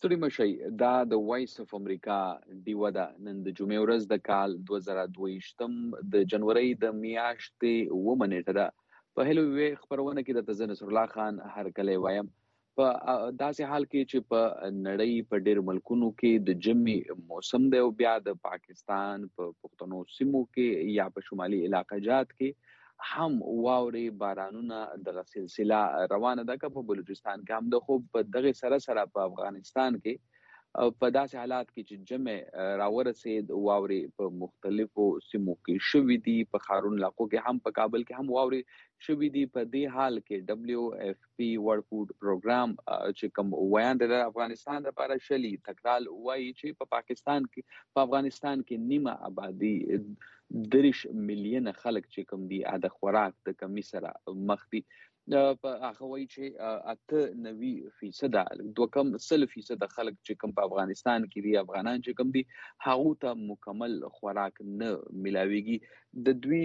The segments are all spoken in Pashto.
ستړي مشئ. دا د وایس اف امریکا ډیوه ده. نن د جمعې ورځ د کال 2022 د جنوري د میاشتې 9 نیټه ده. په هلو وی خبرونه کې د نصر الله خان هرکلی وایم. په داسې حال کې چې په نړۍ په ډېر ملکونو کې د ژمي موسم دی او بیا د پاکستان په پښتنو سیمو کې یا په شمالي علاقه جات کې هم واورې بارانونه دغه سلسله روانه ده. که په بلوچستان کې هم د خو په دغه سره په افغانستان کې په داسې حالات کې چې جمع راورسید واورې په مختلفو سیمو کې شوي دي. په ښارونو علاقو کې هم په کابل کې هم واورې شوي دي. په دې حال کې WFP ورلد فود پروګرام چې کوم ویان د افغانستان لپاره شلي تکرار وایي چې په پاکستان کې په افغانستان کې نیمه آبادی 30 میلیونه خلک چې کوم دي د خوراک د کمی سره مخ دي. په هغه وایي چې 98% دوه کم 100% خلک چې کوم په افغانستان کې دي افغانان چې کوم دي هغه ته مکمل خوراک نه ملاويږي. د دوی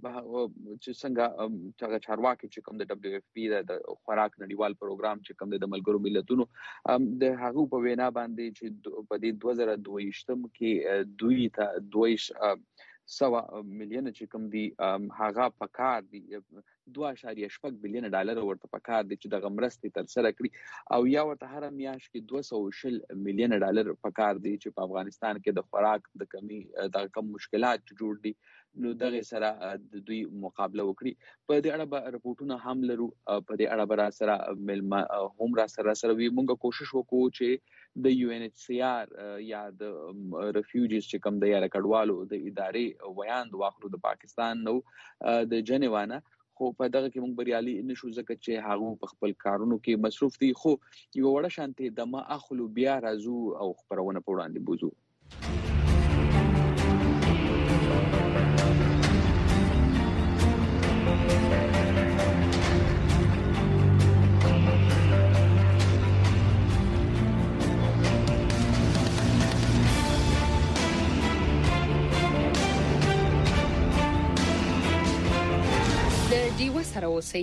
چې څنګه چارواکي چې کوم د WFP د خوراک نړیوال پروګرام چې کوم د ملګرو ملتونو د هغه په وینا باندې چې په دې 2022 کې دوی ته 200 میلیونه چې کوم دي هغه پکار دي 2.8 بلین ډالر ورته پکار دي چې د مرستې تر سره کړي او یا ورته هر میاشت کې 200 میلیون ډالر پکار دي چې په افغانستان کې د خوراک د کمی د کم مشکلات جوړ دي نو دغه سره د دوی مقابله وکړي. په دې اړه به رپورټونه هم لرو. په دې اړه به را سره هم را سره وي. موږ کوشش وکړو چې د UNHCR یا د ریفیوجیز چې کوم د یاره کډوالو د ادارې ویاند واخلو د پاکستان نو د جنیوانه خو په دغه کې موږ بریالي نشو ځکه چې هغه په خپل کارونو کې مصروف دي. خو یو وړه شانتي د ما اخلو بیا راځو او خبرونه په وړاندې بوزو. سره اوسئ.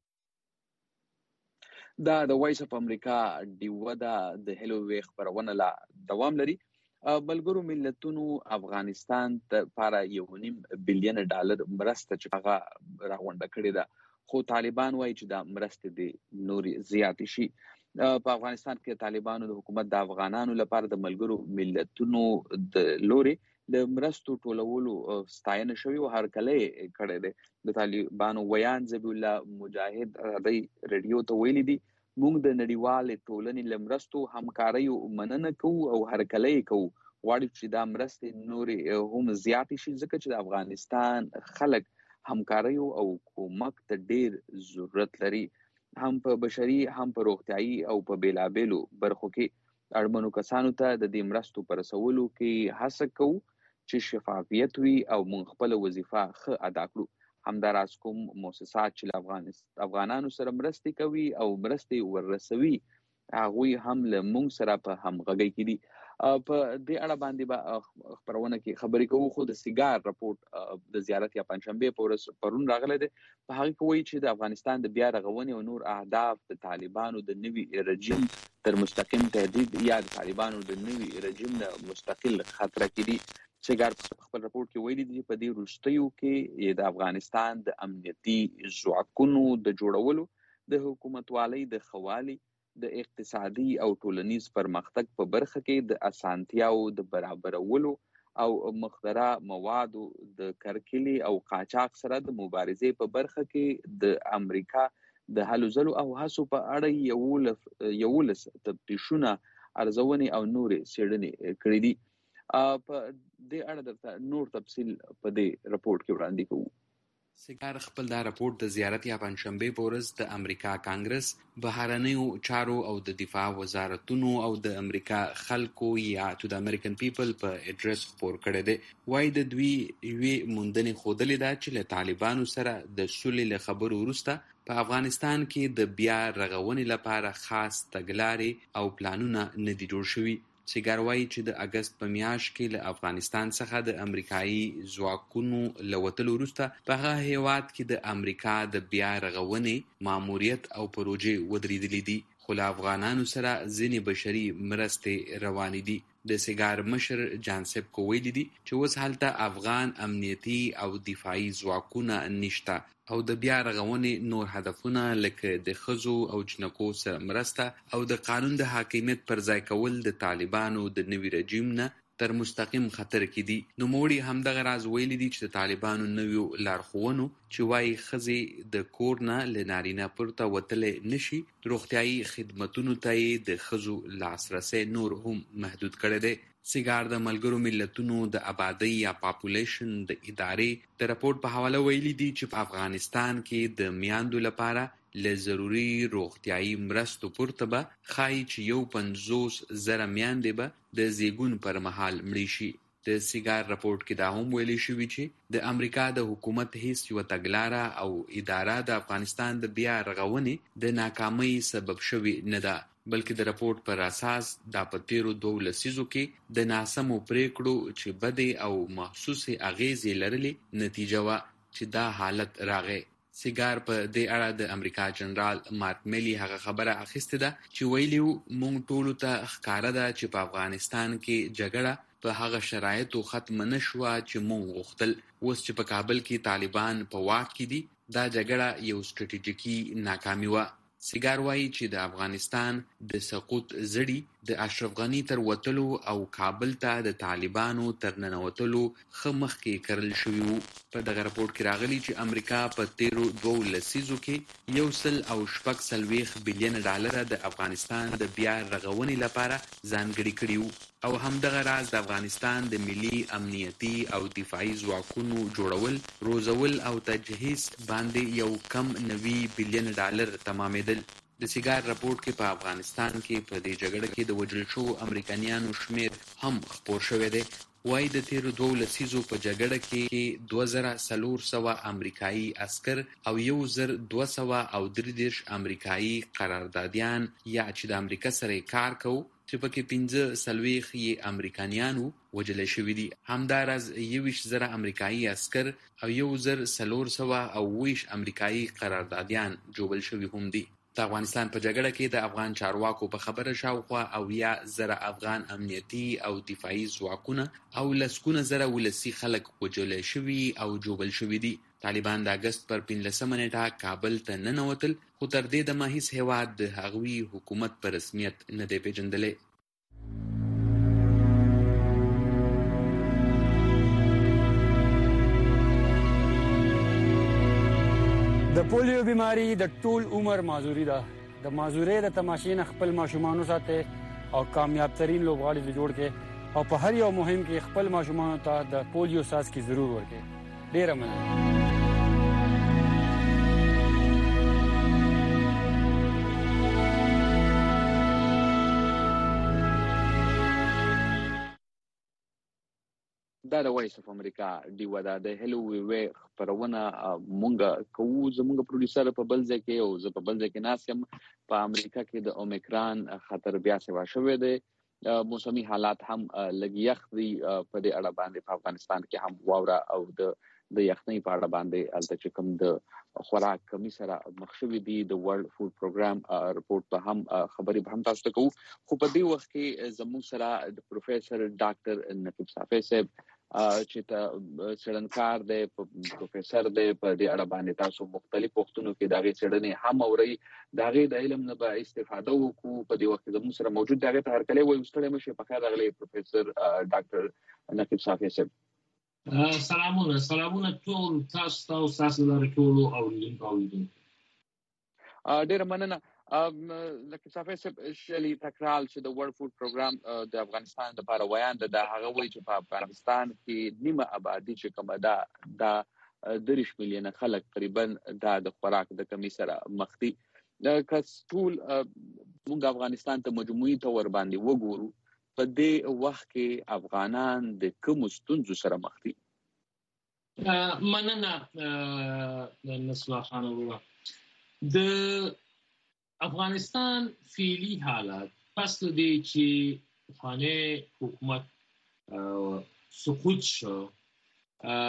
دا د وایس اف امریکا ډیوه د هلو وی خبرونه لا دوام لري. ملګرو ملتونو افغانستان ته لپاره 1.5 بلین ډالر مرسته چې هغه راغونډه کړې ده خو طالبان وایي چې دا مرسته دي نوري زیات شي. په افغانستان کې طالبانو د حکومت د افغانانو لپاره د ملګرو ملتونو د لوري د مرستو ټولولو ستاینه شوی او هرکلی کړی دی. د طالبانو ویان ذبیح الله مجاهد د رادیو ته ویلي دي موږ د نړیوال ټولنې لمرستو همکاري مننه کوو او هرکلی کوو. غواړو چې دا مرستې نوري هم زیات شي ځکه چې د افغانستان خلک همکاري او کومک ته ډیر ضرورت لري. هم په بشري هم په روغتيایي او په بیلابېلو برخو کې اړمنو کسانو ته د دې مرستو پر رسولو کې هڅه کوو چې شفافیت وي او موږ خپل وظیفه ښه ادا کړو. همداراز کوم مؤسسات چې افغانانو سره مرستې کوي او مرستې ورسوي هغه هم له موږ سره په همغږي کې دي. په دې اړه باندې به خبرونه کې خبرې کوو. خو د سیګار رپورټ د زیارت یا پنځشنبه پرون راغله ده. په هغه کې وایي چې د افغانستان د بیا رغونې او نور اهداف د طالبانو د نوي رژیم تر مستقیم تهدید یا د طالبانو د نوي رژیم د مستقل خطر کې دي. سیګار په خپل رپورټ کې ویلي دي په دې وروستیو کې د افغانستان د امنیتي ځواکونو د جوړولو د حکومتوالۍ د خوالي د اقتصادي او ټولنیز پرمختګ په برخه کې د اسانتیاو د برابرولو او مخدره موادو د کرکلي او قاچاق سره د مبارزې په برخه کې د امریکا د هلو ځلو او هڅو په اړه یولس تفتیشونه ارزونې او نورې څېړنې کړې دي. په دې اړه درته نور تفصیل په دې رپورټ کې وړاندې کوو. سیګار خپل دا رپورټ د زیارت یا پنځشنبه په ورځ د امریکا کانګرس بهرنیو چارو او د دفاع وزارتونو او د امریکا خلکو یا تو د امریکن پیپل په اډرس خبر کړی دی. وایي د دوی یوې موندنې ښودلې ده چې له طالبانو سره د سولې له خبرو وروسته په افغانستان کې د بیا رغونې لپاره خاص تګلارې او پلانونه نه دي جوړ شوي. سیګار وایي چې د اګست په میاشت کې له افغانستان څخه د امریکایي ځواکونو له وتلو وروسته په هغه هیواد کې د امریکا د بیا رغونې ماموریت او پروژې ودرېدلې دي. خو له افغانانو سره ځینې بشري مرستې روانې دي. د سیګار مشر جانسیب ویلي دي چې اوس هلته افغان امنیتي او دفاعي ځواکونه نشته او د بیا رغونې نور هدفونه لکه د ښځو او جنکو سره مرسته او د قانون د حاکمیت پر ځای کول د طالبانو د نوي رژیم نه تر مستقیم خطر کې دي. نوموړي همدغه راز ویلي دي چې د طالبانو نویو لارښوونو چې وایي ښځې د کور نه له نارینه پورته وتلی نشي، روغتیایي خدمتونو ته یې د ښځو لاسرسی نور هم محدود کړی دی. سیګار د ملګرو ملتونو د آبادۍ یا پاپولیشن د ادارې د راپورټ په حواله ویلي دي چې په افغانستان کې د میاندو لپاره له ضروري روغتیایي مرستو پورته به ښایي چې 50,000 میندې به د زیږون پر مهال مړې شي. د سیګار راپورټ کې دا هم ویلي شوي چې د امریکا د حکومت هیڅ یوه تګلاره او اداره د افغانستان د بیا رغونې د ناکامۍ سبب شوې نه ده، بلکې د راپورټ پر اساس دا په تیرو 2 لسیزو کې د ناسمو پریکړو چې بدې او محسوسې اغیزې لرلې نتیجه وه چې دا حالت راغی. سیګار په دې اړه د امریکا جنرال مارک میلی هغه خبره اخیستې ده چې ویلي وو موږ ټولو ته ښکاره ده چې په افغانستان کې جګړه په هغه شرایطو ختمه نه شوه چې موږ غوښتل. اوس چې په کابل کې طالبان په واک کې دي، دا جګړه یو ستراتیژیکي ناکامي وه. سیګار وایي چې د افغانستان د سقوط زړي د اشرف غني تر وتلو او کابل ته د طالبانو تر ننوتلو ښه مخکې کرل شوي وو. په دغه راپورټ کې راغلي چې امریکا په تیرو 2 لسیزو کې $146 بلین د افغانستان د بیا رغونې لپاره ځانګړي کړي وو او همدغه راز د افغانستان د ملي امنیتي او دفاعي ځواکونو جوړول، روزول او تجهیز باندې یو کم $90 بلین تمامېدل. د سیګار راپورټ کې په افغانستان کې په دې جګړه کې د وژل شوو امریکایانو شمیر هم خپور شوی دی. وایي د تیرو 2 لسیزو په جګړه کې 2400 امریکایي عسکر او 1233 امریکایي قراردادیان یا چې د امریکا سره کار کوي چې پکې 45 امریکایانو وژل شوي دي. همداراز 21,000 امریکایي عسکر او 1,420 امریکایي قراردادیان جوړل شوي هم دي. د افغانستان په جګړه کې د افغان چارواکو په خبره شاوخوا 80,000 افغان امنیتي او دفاعي ځواکونه او لسګونه زره ولسي خلک وژل شوي او جوړل شوي دي. طالبان د اګست پر 15 نیټه کابل ته ننوتل، خو تر دې دمه هیڅ هیواد د هغوی حکومت په رسمیت نه دی پیژندلی. د پولیو بیماری د ټول عمر معذوري ده. د معذورۍ د تماشې نه خپل ماشومان وساتئ او کامیاب ترین لوبغاړي جوړ کړئ او په هر یو مهم کې خپل ماشومان ته د پولیو څاڅکي ضرور ورکړئ. ډیره مننه. دا د وایس اف امریکا ډیوه ده. د هلو وی خبرونه مونږه کوو، زمونږ پروډوسر په بل ځای کې او زه په بل ځای کې ناسم. په امریکا کې د اومیکران خطر بیا سوا شوی دی. موسمي حالات هم لږ یخ دي. په دې اړه باندې په افغانستان کې هم واوره او د یخنۍ په اړه باندې البته چې کوم د خوراک کمی سره مخ شوي دي. د ورلد فود پروګرام رپورټ په هم خبرې به هم تاسو ته کوو. خو په دې وخت کې زموږ سره د پروفیسور ډاکټر نقیب صافی صاحب چې ته څېړنکار دی، پروفیسور دی، په دې اړه باندې تاسو مختلف وختونو کې د هغې څېړنې هم اورئ. د هغې د علم نه به استفاده وکړو. په دې وخت کې زموږ سره موجود دی. هغې ته هرکلی وایو. ستړی مه شئ. په خیر راغلی پروفیسور ډاکټر نقیب صافی صاحب. سلامونه ټول تاسو ته او ستاسو لپاره ټولو اوریدونکو. ډېره مننه. نقیب صافی صاحب، شلی تکرار چې د ورلد فود پروګرام د افغانستان لپاره ویاند ده، هغه وایي چې په افغانستان کې نیمه آبادي چې کومه ده دا 30 میلیونه خلک تقریبا دا د خوراک د کمی سره مخ دي. که ټول موږ افغانستان ته مجموعي طور باندې وګورو، په دې وخت کې افغانان د کومو ستونزو سره مخ دي؟ مننه نسوه خانم. د افغانستان فعلی حالت پس دی چې افغاني حکومت سقوط شو،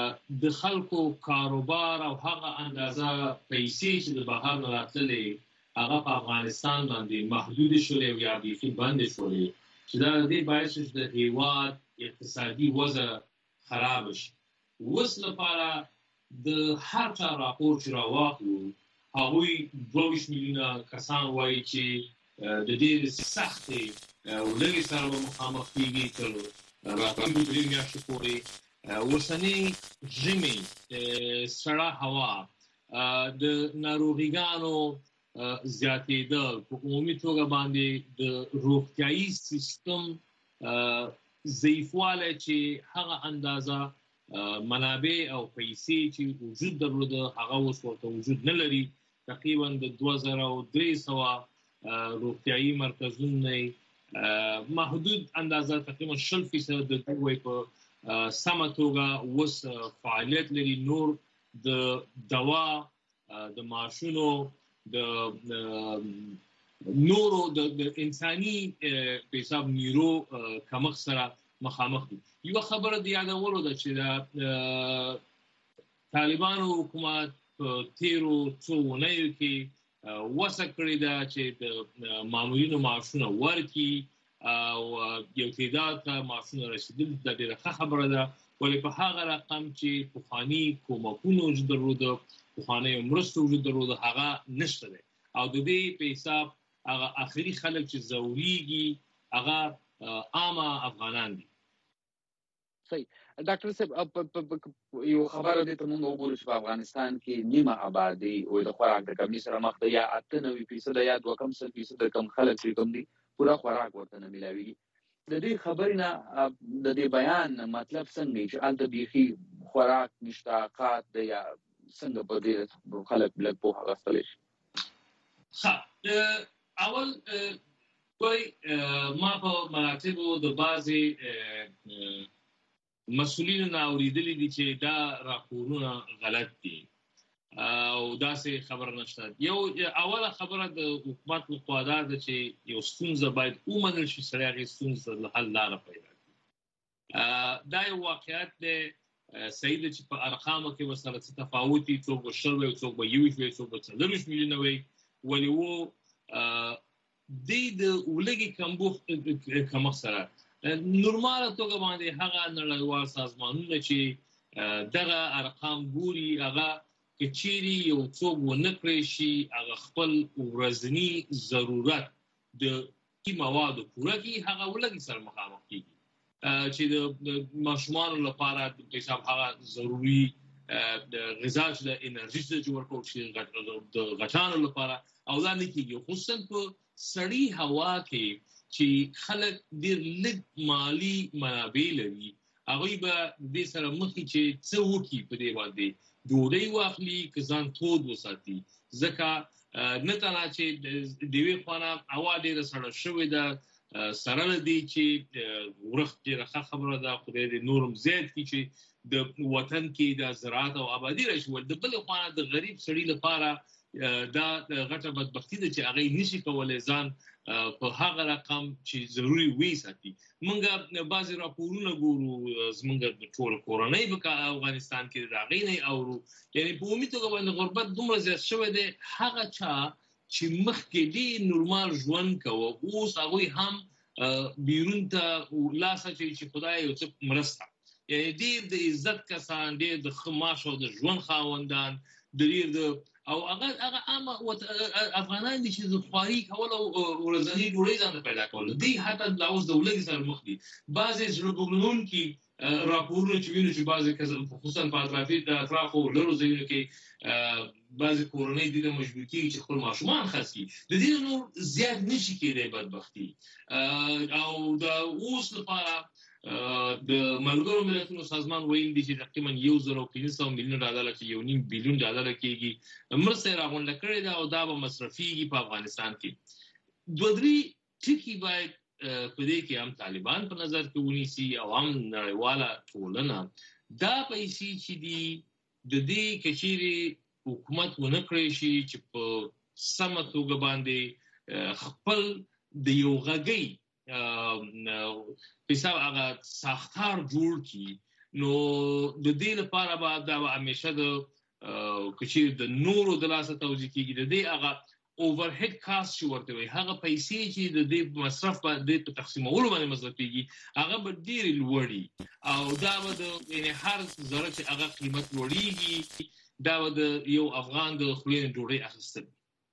د خلکو کاروبار او هغه اندازه پیسې چې د بهر نه راتللې هغه په افغانستان باندې محدود شولې او یا بیخي بندې شولې چې دا د دې باعث شو چې د هیواد اقتصادي وضع خراب شي. اوس لپاره د هر چا راپور چې راواخلو هغوی 22 میلیونه کسان وایي چې د ډېرې سختې ولږې سره به مخامخ کېږي تر راتلونکو 3 میاشتو پورې. اوسنۍ ژمي سړه هوا د ناروغیګانو زیاتېدل په عمومي توګه باندې د روغتیایي سیستم ضعیفوالی چې هغه اندازه منابع او پیسې چې وجود درلوده هغه اوس ورته وجود نه لري. تقریبا د 2300 روغتیایي مرکزونه محدود اندازه تقریبا 60% د دوی په سمه توګه اوس فعالیت لري. نور د دوا د ماشونو د نورو د انساني په حساب نیرو کمښت سره مخامخ دي. یو خبره د یادولو ده چې د طالبانو حکومت په تیرو څو اونیو کې وسه کړې ده چې د مامورینو معاشونه ورکړي او یو تعداد ته معاشونه رسېدل د ډېره ښه خبره ده، ولې په هغه رقم چې پخواني کومکونه وجود درلوده، پخوانۍ مرستو وجود درلوده، هغه نشته دی او د دې په حساب هغه آخري خلک چې ضروريږي هغه عامه افغانان دي. صحیح. ډاکټر صاحب یو خبره دې ته موږ وګورو چې په افغانستان کې نیمه آبادي او د خوراک د کمی سره مخ ده، یا 98% یا 2% کم خلک چې کوم دي پورا خوراک ورته نه ملاويږي. د دې خبرې نه د دې بیان مطلب څنګه چې الته بيخي خوراک مشتاقات ده یا څنګه په دې خلک بلک په هغه غوښتل شي؟ اول ما په مراتبو د بعضې مسؤلینو نه اورېدلي دي چې دا راپورونه غلط دي او داسې خبره نشته. یو اوله خبره د حکومت لخوا دا ده چې یو ستونزه باید ومنل شي، سړی هغې ستونزې ته د حل لاره پیدا کړي. دا یو واقعیت دی، صحیح ده چې په ارقامو کې به سره څه تفاوت وي، څوک به 100 وي، څوک به 21 وي، څوک به 40 میلیونه وي، ولې دې د ولږې کمښت سره نورماله توګه باندې هغه نړیوال سازمانونه چې دغه ارقام ګوري هغه که چیرې یو څوک ونه کړی شي هغه خپل ورځني ضرورت د موادو پوره کړي، هغه ولږې سره مخامخ کېږي چې د ماشومانو لپاره په حساب هغه ضروري غذا چې د انرژي څخه جوړ کړو چې د غټانو لپاره او دا نه کېږي، خصوصا په سړی هوا کې چې خلک ډېر لږ مالي منابع لري. هغوی به دې سره مخ چې څه وکړي په دې باندې ډوډۍ واخلي که ځان تود وساتي، ځکه نه تنها چې د یوې خوا نه هوا ډېره سړه شوې ده، سره له دې چې ورښت ډېره ښه خبره ده، خدای دې نور هم زیات کړي چې د وطن کې د زراعت او آبادي راشي. د بلې خوا نه د غریب سړي لپاره دا غټه بدبختي ده چې هغه نشي کولی ځان په هغه رقم چې ضروري وساتي. موږ بعضې راپورونه ګورو، زموږ ټول کورنۍ په افغانستان کې د هغې نه اورو، یعنې په عمومي توګه باندې غربت دومره زیات شوی دی، هغه چا چې مخکې ډېر نورمال ژوند کوه اوس هغوی هم بیرون ته لاس اچوي چې خدای یو څه مرسته، یعنې ډېر د عزت کسان، ډېر د ښه معاش او د ژوند خاوندان، ډېر د او هغه عامه افغانان دي چې د خواري کول او ورځنۍ ډوډۍ ځان ته پیدا کول، دوی حتی د اوس د ولږې سره مخ دي. بعضې زړه بوږنونکي راپورونه چې وینو چې بعضې خصوصا په اطرافو لرو ځایونو کې بعضې کورنۍ دې ته مجبور کېږي چې خپل ماشومان خرڅ کړي. د دې نور زیات نشي کېدی بدبختي. او د اوس لپاره د ملګرو ملتونو سازمان ویل دي چې تقریبا $1,500 میلیون چې $1.5 بلیون کېږي مرسته یې راغونډه کړې ده او دا به مصرفېږي په افغانستان کې. 2-3 ټکي باید په دې کې هم طالبان په نظر کې ونیسي او هم نړیواله ټولنه. دا پیسې چې دي د دې که چیرې حکومت ونه کړی شي چې په سمه توګه باندې خپل د یو غږۍ حساب هغه ساختار جوړ کړي، نو د دې لپاره به دا همیشه د که چیرې د نورو د لاسه توجیه کېږي، د دې هغه اوورهډ کاست چې ورته وي هغه پیسې چې د دې مصرف باندې په تقسیمولو باندې مصرفيږي هغه به ډېر لوړي او دا به د یعنی هر ذره چې هغه قیمت لوړیږي دا به د یو افغان د خولې ډوډۍ اخیستل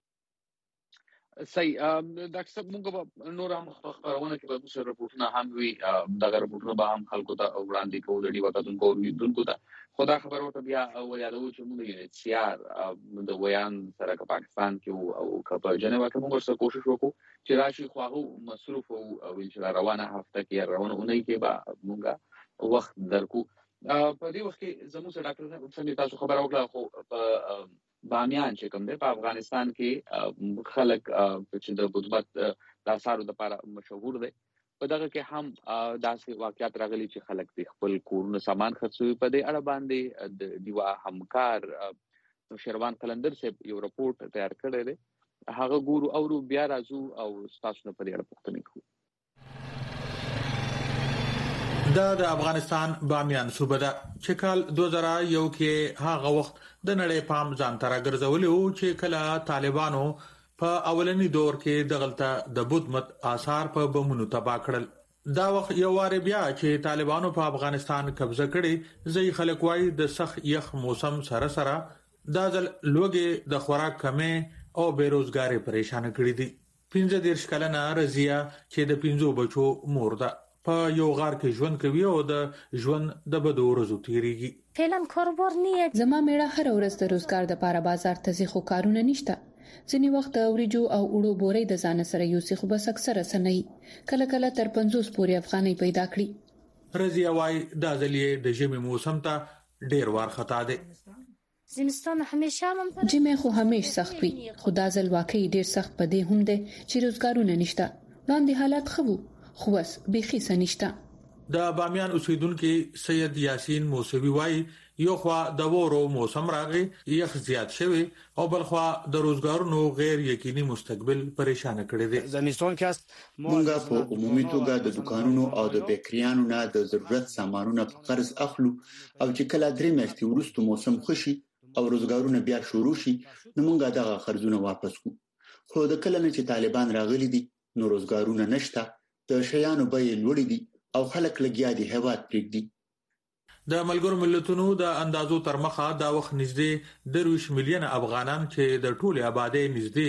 صحیح ډاکټر صاحب موږ به نور هم خبرونه کې به څه رپورټونه هم وي دغه رپورټونه به هم خلکو ته وړاندې کوو د ډي وکاتونکو او لیدونکو ته خدا خبر ورته بیا یادو چې موږ یې سیار د ویان سره په پاکستان کې او په جنیوا کې موږ سره کوشش وکړو چې راشي خو هغه مصروف او ان شاء الله روانه هفته کې روانه اونۍ کې به موږ وخت درکو په دې وخت کې زموږ سره ډاکټر صاحب څنګه تاسو خبر وکړه خو بامیان چې کوم دی په افغانستان کې خلک چې د بدمت د آثارو لپاره مشهور دی په دغه کې هم داسې واقعیت راغلي چې خلک د خپل کورونو سامان خرڅوي په دې اړه باندې د دیوا همکار شروان قلندر صاحب یو رپورټ تیار کړی دی هغه ګورو او بیا راځو او تاسو نه په دې اړه پوښتنه کوو د افغانستان بامیان صوبه ده چې کال 2001 کې هغه وخت د نړۍ پام ځان تر ګرځولې او چې کله طالبانو په اولنی دور کې دغلطه د بدمت آثار په بمونو تبا کړل دا وخت یو واره بیا چې طالبانو په افغانستان قبضه کړي ځای خلک وای د سخت یخ موسم سره سره دا ځل لوګي د خوراک کمې او بیروزګاری پریشان کړي دي 15 کلنه رضیه چې د 15 بچو مور ده په یو غار کې ژوند کوي او د ژوند د بدو ورځو تیریږي فعلا کاروبار نه زما میړه هر ورځ د روزګار د لپاره بازار ته ځي خو کارونه نشته ځینی وخت اوریجو او اورو بورې د ځان سره یوسي خو بس اکثره سنئ کله کله تر 50 پورې افغاني پیدا کړی رضیه وای د ځلې د ژمي موسم ته ډیر وار خطا ده زمستان همیشه جمع خو همیشه سخت وي خو دا ځل واقعي ډیر سخت پدې هم ده چې روزګارونه نشته وړاندې حالات خو خو بس بيخي سنشته د بامیان اوسیدونکو سید یاسین موسوی وای یو خوا د وورو موسم راغی یخ زیات شوی او بل خوا د روزګارونو غیر یقیني مستقبل پریشان کړی دی زمستان کې مونږ په عمومي توګه د دکانونو او د بیکریانو نه د ضرورت سامانونو په قرض اخلو او چې کله درې میاشتې وروسته موسم خوشي او روزګارونه بیا شروع شي نو مونږ دغه قرضونه واپس کوو خو د کله نه چې طالبان راغلي دي نو روزګارونه نشته د شیانو بیې لوړې دي او خلک لګیا دي هیواد پرېږدي د ملګرو ملتونو د اندازو تر مخه دا وخت نږدې 20 میلیونه افغانان چې د ټوله آبادی نږدې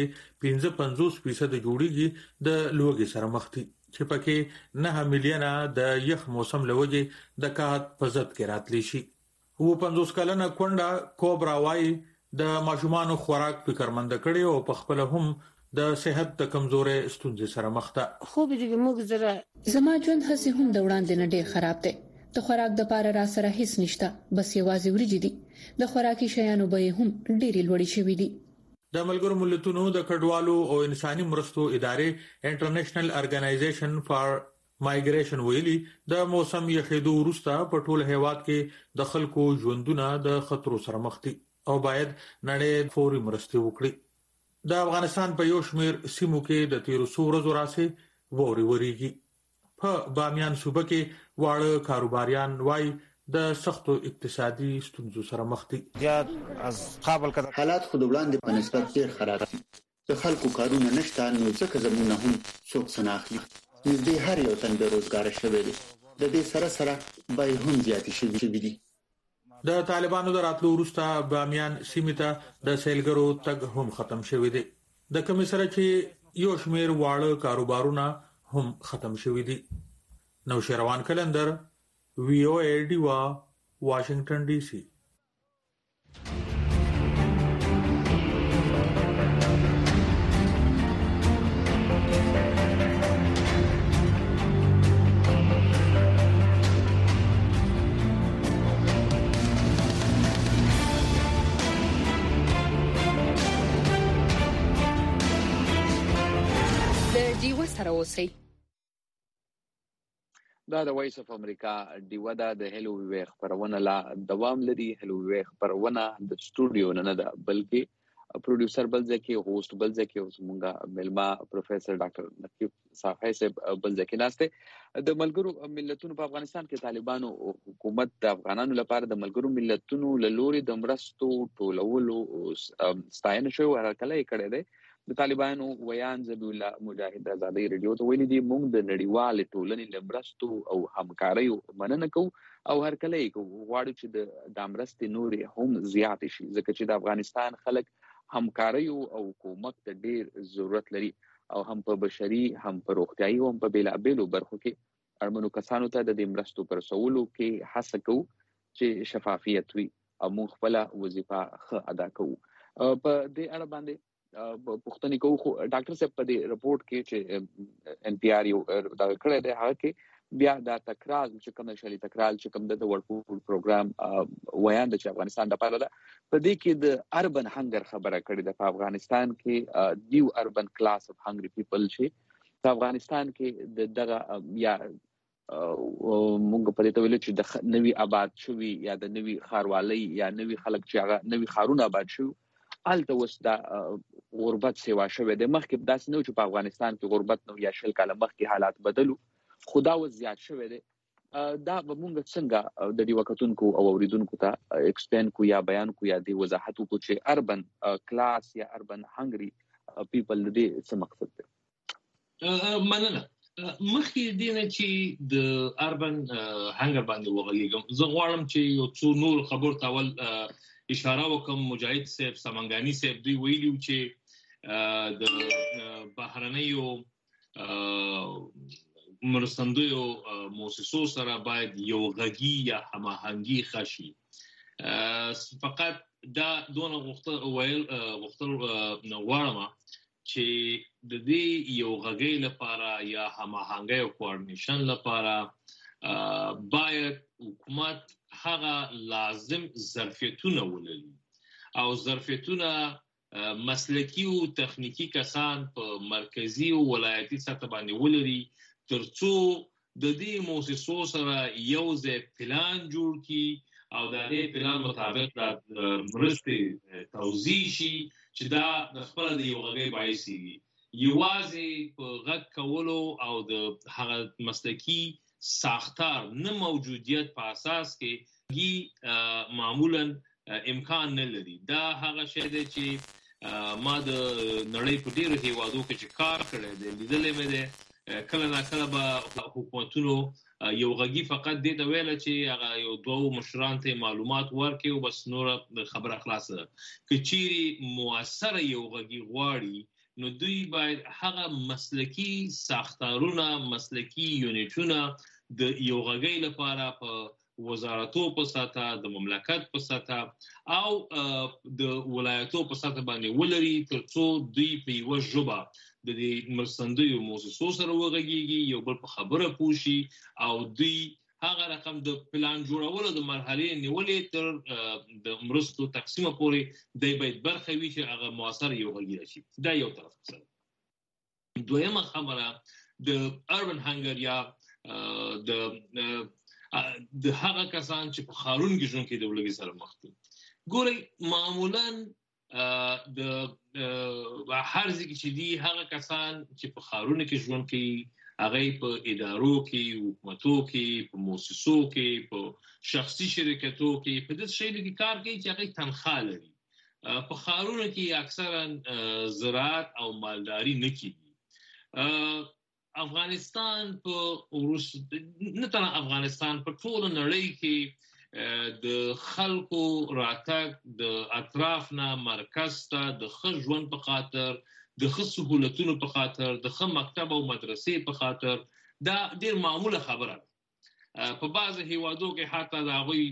55% جوړیږي د لوګي سره مخ دي چې پکې 9 میلیونه د یخ موسم لوګي د کاهت په ضد کې راتلی شي او 50 کلنه کونډه کوبرا وای د ماشومان خوراک فکرمند کړي او په خپل هم د صحت د کمزورې ستونزې سره مخ ده خوب دې موږ زره زما ژوند هسي هم د وړاندې نه ډېر خراب دی د خوراک د پاره را سره هیڅ نشته بس یوازې ورجې دي د خوراکي شیانو به هم ډېری لوړې شوې دي د ملګرو ملتونو د کډوالو او انساني مرستو ادارې انټرنیشنل ارګنایزیشن فار مایګریشن ویلي د موسم یخېدو وروسته په ټول هیواد کې د خلکو ژوندونه د خطر سره مخ دي او باید نړۍ فوري مرستې وکړي د افغانستان په یو شمېر سیمو کې د 1300 ورځو راسي ووري وریږي په بامیان صوبه کې واړه کاروباریان وای د سختو اقتصادي ستونزو سره مخ دي حالات خود وړاندې په نسبت ډیر خراب دي د خلکو کارونه نشته نو ځکه زمونه هم څوک سناخلي نږدې هر یو تن بیروزګار شوی دی د دې سره سره به هم زیاتې شوي دي د طالبانو د راتلو وروسته بامیان سیمه ته د سیلګرو تګ هم ختم شوی دی د کوم سره چې یو شمیر واړه کاروبارونه هم ختم شوی دي نو شروان کلندر وی او ای ډی وا واشنگټن ډي سي سره اوسئ دا د وایس اف امریکا دیو دا د هلو وی خبرونه لا دوام لري هلو وی خبرونه د سټوډیو نه ده بلکې پروډوسر بل ځکه هوست بل ځکه زمونږه ملما پروفیسور ډاکټر نقیب صافی صاحب بل ځکه ناشته د ملګرو ملتونو په افغانستان کې طالبانو حکومت د افغانانو لپاره د ملګرو ملتونو له لوري د مرستو ټولولو ستاینه شوی ورکلای کړی دی د طالبانو ویان ذبیح الله مجاهد آزادۍ رادیو ته ویلي دي موږ د نړیوال ټولنې له مرستو او همکاریو مننه کوو او هر کله یې کوو غواړو چې د مرستې نورې هم زیاتې شي ځکه چې د افغانستان خلک همکاریو او کومک ته ډیر ضرورت لري او هم په بشري هم په روغتیايي او هم په بیلابیلو برخو کې اړمنو کسانو ته د مرستو پر رسولو کې هڅه کوو چې شفافیت وي او موږ خپل وظیفه ښه ادا کوو. په دې اړه باندې پوښتنه کوو خو ډاکټر صاحب په دې رپورت کې چې ان پی آر یو دا کړی دی هغه کې بیا دا تکرار چې کوم شالي تکرار چې کوم د ورلد پروګرام ویان د افغانستان د پاره ده په دې کې د اربن هنګر خبره کړې ده په افغانستان کې دیو اربن کلاس اف هنګری پیپل چې په افغانستان کې دغه یا موږ په دې ته ویل چې د نوي آباد شوی یا د نوي خاروالۍ یا نوي خلک چې هغه نوي خارونه آباد شو الته وس دا غربت سیوا شوه د مخکې داس نو چې په افغانستان کې غربت نو یا شل کاله مخکې حالات بدلو خدا و زیات شوه دی دا موږ څنګه د دې وختونکو او اوریدونکو ته ایکسپلین کو یا بیان کو یا د وضاحت کو چې اربن کلاس یا اربن هنګری پیپل دې څه مقصد دی؟ مننه. مخکې دینه چې د اربن هنګر باندې وغلیږم زه غواړم چې یو څو نور خبر تاول اشاره وکم. مجاهد صاحب سمنګانی صاحب دوی ویلو چې د بهرنیو مرستندویو مؤسسو سره باید یو غږی یا هماهنګي خشي. فقط دا دونه غوښتل غواړم چې د دې یو غږی لپاره یا هماهنګي او کوارډینیشن لپاره باید حکومت هغه لازم ظرفیتونه ولري او ظرفیتونه مسلکی او تخنیکی کسان په مرکزی او ولایتي سطح باندې ولري ترڅو د دې مؤسسو سره یو ځای پلان جوړ کړي او د دې پلان مطابق د مرستې توزیع شي چې دا د خپل د یو غږی باعث وي. یوازې په غږ کولو او د هغه مسلکی ساختار نه موجودیت په اساس کې معمولا امکان نه لري. دا هغه شی دی چې ما د نړۍ په ډیرو هیوادو کې چې کار کړی دی لیدلې مې دی کله نا کله به حکومتونو یو غږی فقط دې ته ویل چې هغه یو دوه مشران ته معلومات ورکړي او بس نور خبره خلاصه ده. که چیرې موثر یو غږی غواړي نو دوی باید هغه مسلکی ساختارونه مسلکی یونټونه د یو غږی لپاره په وزارتو په سطح د مملکت په سطح او د ولایتو په سطح باندې ولري ترڅو دوی په یو ژبه د دې مرستندویو مؤسسو سره وغږیږي یو بل په خبره پوه شي او دوی هغه رقم د پلان جوړولو د مرحلې نیولې تر د مرستو تقسیم پورې د باید برخه وي چې هغه موثر یو غږی راشي. دا یو طرف سره. دویمه خبره د اربن هنګر یا د هغه کسان چې په خارون کې ژوند کوي د ولګي سره مخ دي. ګورئ معمولا د هر ځای کې چې دي هغه کسان چې په خارون کې ژوند کوي هغه په ادارو کې حکومتو کې په مؤسسو کې په شخصي شرکتو کې په دې شی کې کار کوي چې هغه تنخواه لري. په خارون کې اکثرا زراعت او مالداري نه کیږي. افغانستان په نه تنه افغانستان په ټول نړۍ کې د خلکو راتګ د اطراف نه مرکز ته د ښه ژوند په خاطر د ښه سهولتونو په خاطر د ښه مکتب او مدرسې په خاطر دا ډیر معموله خبره ده. په بعض هیوادو کې حتی د هغوی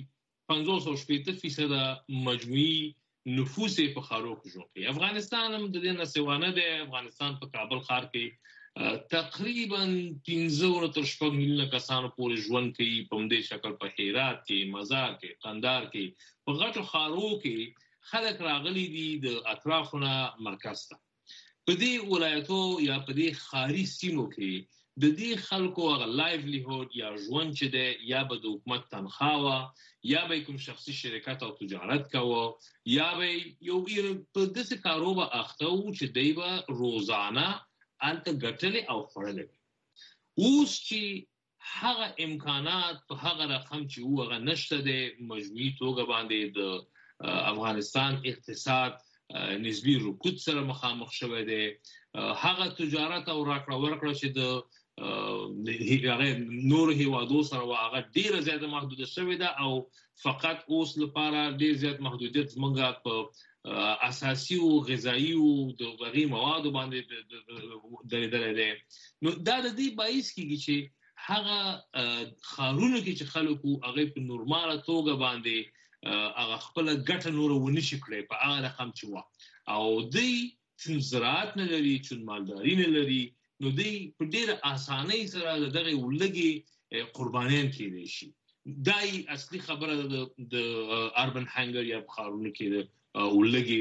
50-60% مجموعي نفوس په خارو کې ژوند کوي. افغانستان هم د دې نه سوا نه دی. افغانستان په کابل ښار کې تقریبا 15 تر 16 میلیونه کسانو پورې ژوند کوي. په همدې شکل په هرات کې، مزار کې، قندهار کې، په غټو ښارو کې خلک راغلي دي د اطرافونه مرکز ته. په دې ولایتو یا په دې ښاري سیمو کې د دې خلکو هغه لایفلیهود یا ژوند چې دی یا به د حکومت تنخواه وه یا به کوم شخصي شرکت او تجارت کوه یا به یو په داسې کارو به اخته و چې دی به روزانه هلته ګټلې او خوړلې. اوس چې هغه امکانات په هغه رقم چې و هغه نشته دی. مجموعي توګه باندې د افغانستان اقتصاد نسبی رکود سره مخامخ شوی دی. هغه تجارت او راکړه ورکړه چې د نور هیوادو سره هغه ډیره زیاته محدوده شوې ده او فقط اوس لپاره ډیر زیات محدودیت زموږ په اساسي او غذایی او د غذایی موادو باندې درېدلی دی. نو دا د دې باعث کیږي چې هغه ښارونو کې چې خلکو هغه په نورماله توګه باندې هغه خپل ګټه نور ونشي کړی په هغه رقم چې و او دوی چې زراعت نه لري چې مالداري نه لري نو دوی په ډیره اسانۍ سره دغه ولګي قربانیان کېدای شي. دای اصلي خبره د اربن هنګر یا ښارونو کې د ولګي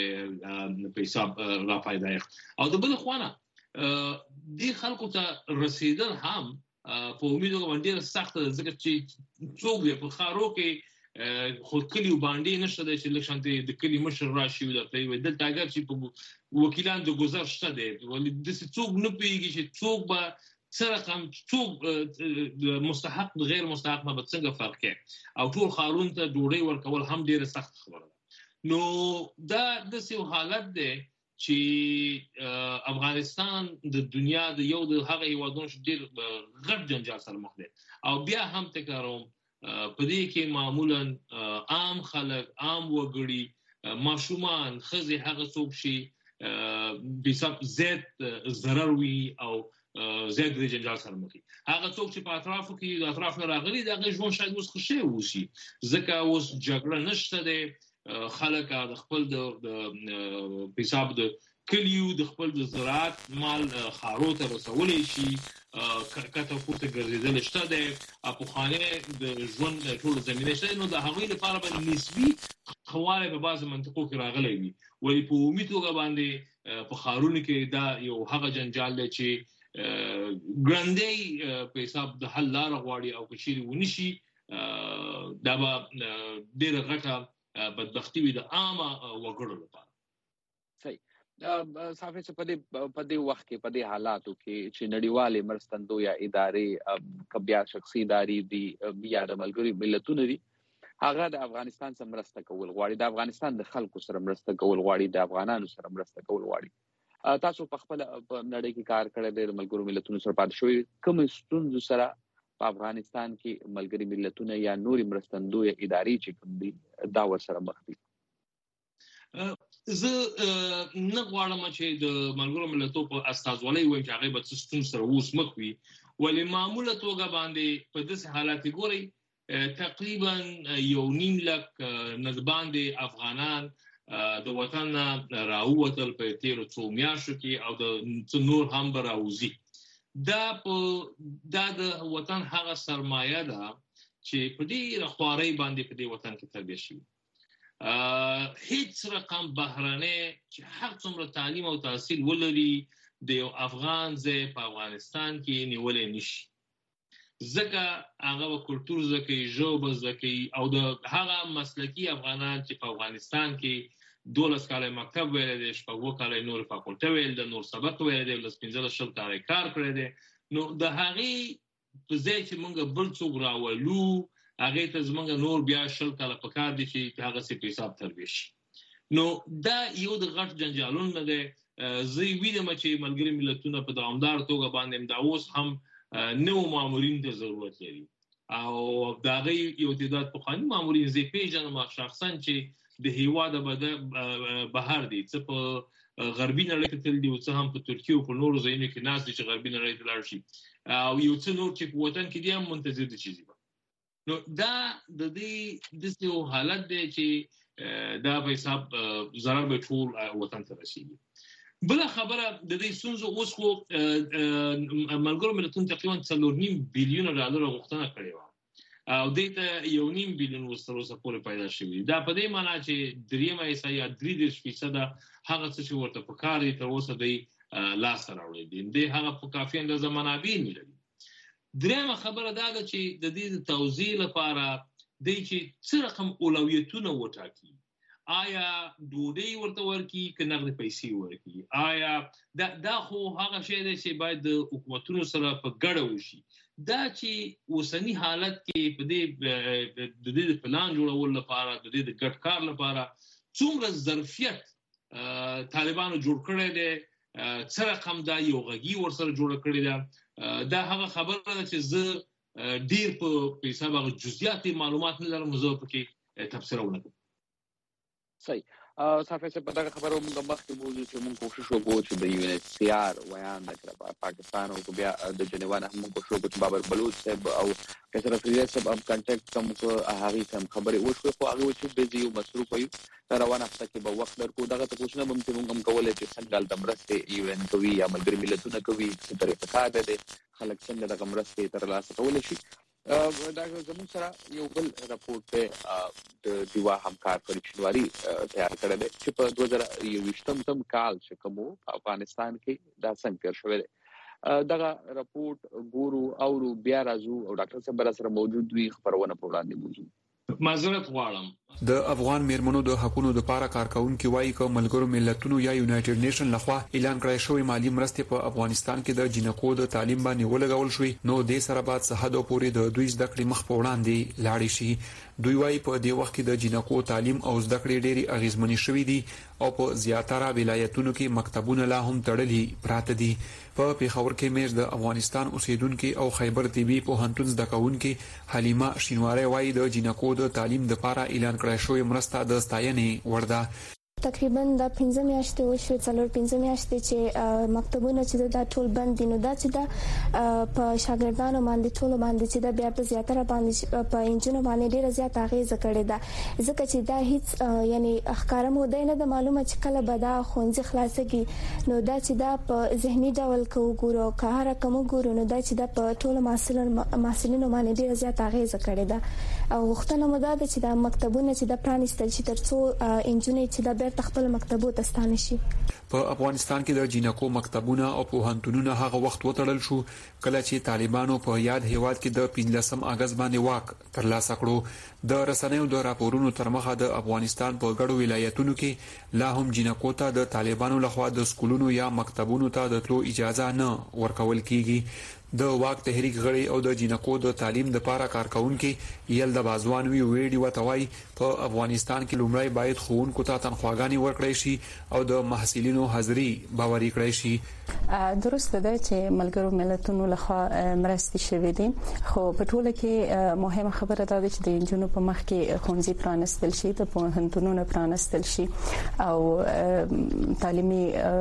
په حساب را پیدایښت او د بل خوانه دې خلکو ته رسیدل هم په امیدو باندې سخت ځکه چې څوک په ښارو کې خود کلی باندې نشته چې لښانته د کلی مشر راشي او د پی ودل تاګر چې په وکیلان د گذشته دي ولې د څوک نه پیږي چې څوک به سره کم څوک مستحق غیر مستحق نه څنګه فرق کوي او ټول خارون ته ډوډۍ ورکول هم ډیره سخت خبره ده. نو دا د سیو حالت دی چې افغانستان د دنیا د یو د هغه هیوادونو چې ډیر غټ جنجال سره مخ دی او بیا هم تکراروم په دې کې معمولا عام خلک عام وګړي ماشومان ښځې هغه څوک شي بسب زیات ضرر وي او زیات د جنجال سره مخ دي. هغه څوک چې په اطرافو کې د اطراف نه راغلي دغه ژوند شاید اوس خوشي وشي ځکه اوس جګړه نشته دی. خلک د خپل د حساب د کلیو د خپل د زراعت مال خارو ته رسولی شي کته پورته ګرځېدل شته دی په خانه د ژوند ټول زمینه شته. نو د هغوی لپاره به نسبي خواله په بعض منطقو کې راغلی وي ولی په عمومي توګه باندې په خارونو کې دا یو هغه جنجال دی چې ګرندی په حساب د حل لاره غواړي او که چیرې ونشي دا به ډېره غټه بدبختی وي د عامه وګړو لپاره. صحیح صافي چې په دې وخت کې په دې حالاتو کې چې نړیوالې مرستندو یا ادارې کبیا شخصي ادارې دي بیا د ملګري ملتونو دي هغه د افغانستان سره مرسته کول غواړي د افغانستان د خلکو سره مرسته کول غواړي د افغانانو سره مرسته کول غواړي. تاسو په خپل نړۍ کې کار کړی دی د ملګرو ملتونو سره پاتې شوی کوم ستونزو سره په افغانستان کې ملګري ملتونه یا نوري مرستندو یا ادارې چې کوم دي دا ورسره مخ دي؟ زه نه غواړم چې د ملګرو ملتونو په استازولۍ وایم چې هغه به ستونزې سره اوس مخ وي ولې معموله توګه باندې په داسې حالات کې ګورئ تقریبا 1.5 لک نږدې افغانان د وطن راووتل په تیرو څو میاشتو کې او د نور هم به راوځي. دا د وطن هغه سرمایه ده چې په ډېره خوارۍ باندې په دې وطن کې تربیه شوي. هیڅ رقم بهرنی چې هر څومره تعلیم او تحصیل ولري د یو افغان ځای په افغانستان کې نیولی نشي ځکه هغه به کلتور زده کوي ژبه زده کوي او د هغه مسلکي افغانان چې په افغانستان کې 12 کاله مکتب ویلی دی 6 کاله نور فاکولټه ویل دی نور سبق ویلی دی 15 کاله کار کړی دی. نو د هغې په ځای چې موږ بل څوک راولو هغې ته زموږ نور بیا 10 کاله په کار دی چې هغسې په حساب تربیه شي. نو دا یو د غټ جنجالونه دی. زه وینم چې ملګري ملتونه په دوامداره توګه باندې دا اوس هم نو مامورین ته ضرورت لري او د هغې یو تعداد پخواني مامورین زه پیژنم شخصا چې د هیواد بهر دي څه په غربي نړۍ کې تللي او څه هم په ترکیه او په نورو ځایونو کې ناست دي چې غربي نړۍ ته لاړ شي او یو څه نور چې په وطن کې دي هم منتظر دي چې ځي. نو دا د دې داسې یو حالت دی چې دا په حساب ضرر به ټول وطن ته رسېږي. بله خبره د دې ستونزو اوس خو ملګرو ملتونو تقریبا 4.5 بلیون ډالر غوښتنه کړې وه او دې ته 1.5 بلیون تر اوسه پورې پیدا شوي. دا په دې معنی چې 3% یا 33% هغه څه چې ورته په کار دي تر اوسه دی لاسته راوړی دي دې هغه په کافي اندازه منابع نه لري. درېیمه خبره دا ده چې د دې د توزیع لپاره دی چې څه رقم اولویتونه وټاکي آیا ډوډۍ ورته ورکړي که نغدې پیسې ورکړي آیا دا خو هغه شی دی چې باید د حکومتونو سره په ګډه وشي. دا چې اوسني حالت کې په دې د دې پلان جوړولو لپاره د دې د ګډ کار لپاره څومره ظرفیت طالبانو جوړ کړی دی څه رقم دا یو غږی ورسره جوړ کړی دا دا هغه خبره ده چې زه ډیر په حساب هغه جزئیاتي معلومات نه لرم زه پکې تفسیر ونکړم. صحیح صافي څه په دغه خبرو موږ مخکې موضوع چې موږ کوشش وکړو چې د یو ان ایچ سی آر ویان د پاکستان او بیا د جنیوا نه موږ کوشش وکړو چې بابر بلوچ صاحب او کثر فریض صاحب اب کانټیکټ کوم کو هغه سم خبرې وشو خو هغه چې به یو مصروف وي روانه هفته کې به وخت درکو دغه ته پوښتنه به موږ کولای چې څنګه د مرستې یو ان کوي یا ملګری ملتونه کوي څه طریقه کار ده خلک څنګه د مرستې تر لاسه کولای شي. دا زموږ سره یو بل راپورټ د دیوا همکار پریکشنواري تیار کړی دی چې په 2021 کال چې کوم افغانستان کې دا څنګه تیر شوی دی دغه راپورټ ګورو او بیا راځو او ډاکټر صاحب سره موجود وي خبرونه په وړاندې موجود. معذرت غواړم. د افغان میرمنو د حقوقو لپاره کارکونکو وايي چې ملګرو ملتونو یا یونایټډ نیشن لخوا اعلان کړی شوی مالی مرستې په افغانستان کې د جنکو د تعلیم باندې ولګول شوی نو د سره بعد صحت او پوری د دوی زده کړې مخ په وړاندې لاړ شي. دوی وايي په دې وخت کې د جنکو تعلیم او زده کړې ډېری اغیزمنې شوې دي او په زیاتره ولایتونو کې مکتبونه لا هم تړلي پراته دي. په پیښور کې مېز د افغانستان اوسیدونکو او خیبر طبي په هنتون زده کوونکو حلیمه شینواری وايي د جنکو د تعلیم لپاره اعلان کړی شوی مرسته د ستاینې ورده. تقریبا د 15 میاشتې وشو څلور 15 میاشتې چې مکتبونه چې دا ټول بند دي نو دا چې دا په شاګردانو باندې ټول باندې چې دا بیا په زیاتره باندې په انجنونو باندې ډیره زیات اغیزه کړې ده ځکه چې دا هیڅ یعنی اخکار مو دی نه د معلومه چې کله به دا خونځ خلاصيږي نو دا چې دا په ذهني ډول کوو که هر کوم ګورو نو دا چې دا په ټول محصلینو باندې ډیره زیات اغیزه کړې ده او وختونه مو دا چې دا مکتبونه چې دا پرانیستل شي ترڅو انجنونې چې دا خپل مکتبو ته ستانه شي. په افغانستان کې د جنکو مکتبونه او پوهنتونونه هغه وخت وتړل شو کله چې طالبانو په یاد هیواد کې د 15 اگست باندې واک ترلاسه کړو. د رسنیو د راپورونو تر مخه د افغانستان په ګډو ولایتونو کې لا هم جنکو ته د طالبانو لخوا د سکولونو یا مکتبونو ته د تلو اجازه نه ورکول کیږي. د واک تحریک غړي او د جنکو د تعلیم لپاره کارکونکو یل د بازوان ویډیو وتوي په افغانستان کې لومړی باید خوونکو ته تنخواګانی ورکړي شي او د محصلینو حاضری باوري کړي شي. درسته ده چې ملګرو ملتونو لخوا مرستې شوې دي خو په ټوله کې مهمه خبره ده چې د انجونو په مخ کې خونځي پرانستل شي د پوهنتونونو پرانستل شي او تعلیمي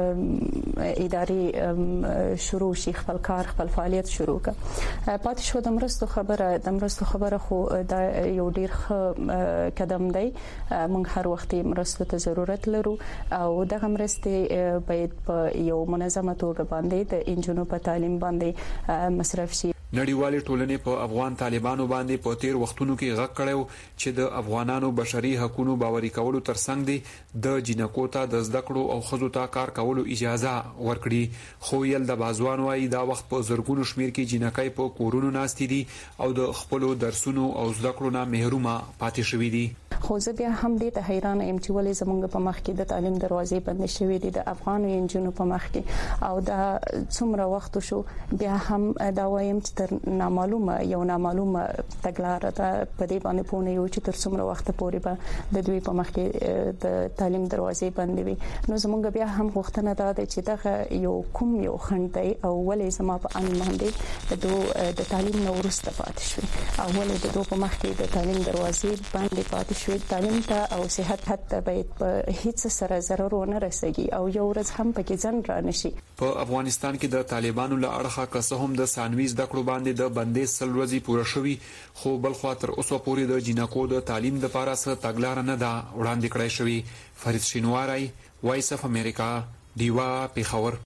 ادارې شروع شي خپل کار خپل فعالیت شروع کړه. پاتې شو د مرستو خبره خو دا یو ډیر قدم دی. موږ هر وخت مرستو ته ضرورت لرو او دغه مرستې باید په یو منظمه توګه باندې د انجونو په تعلیم باندې مصرف شي. نړیوالې ټولنې په افغان طالبانو باندې په تیر وختونو کې غږ کړو چې د افغانانو بشري حقوقو باوري کولو ترڅنګ دي د جنکو ته د زده کړو او خزو ته کار کولو اجازه ورکړي. خو یل د بازوان وايي دا وخت په زرګونو شمیر کې جنکای په کورونو ناستې دي او د خپل درسونو او زده کړو نه محرومه پاتې شوې دي. خو زه بیا هم دې ته حیران یم چې ولې زمونږ په مخ کې د تعلیم دروازې بند شوې دي د افغان انجونو په مخ کې او دا څومره وخت شو بیا هم دا وایم چې تر نامعلومه تګلارې ته په دې باندې پونه یو چې تر څومره وخت پورې به د دوی په مخ کې د تعلیم دروازې بند وي. نو زمونږ بیا هم غوښتنه ده چې دغه یو خند دی او ولې زما په ان باندې د تعلیم نو ورسته پاتې شوی او ولې د دوی په مخ کې د تعلیم دروازې باندې پاتې شوی. تعلیم ته او صحت ته باید په هیڅ سره ضرر ونه رسیږي او یو ورځ هم پکې ځن را نشي. په افغانستان کې د طالبانو له اړخه که هم د ثانوي زده کړو باندې د بندیز سل ورځې پوره شوی خو بل خوا تر اوسه پورې د جنکو د تعلیم لپاره څه تګلارې نه ده وړاندې کړې شوی. فرید شینواری وایس اف امریکا دیوا پیښور.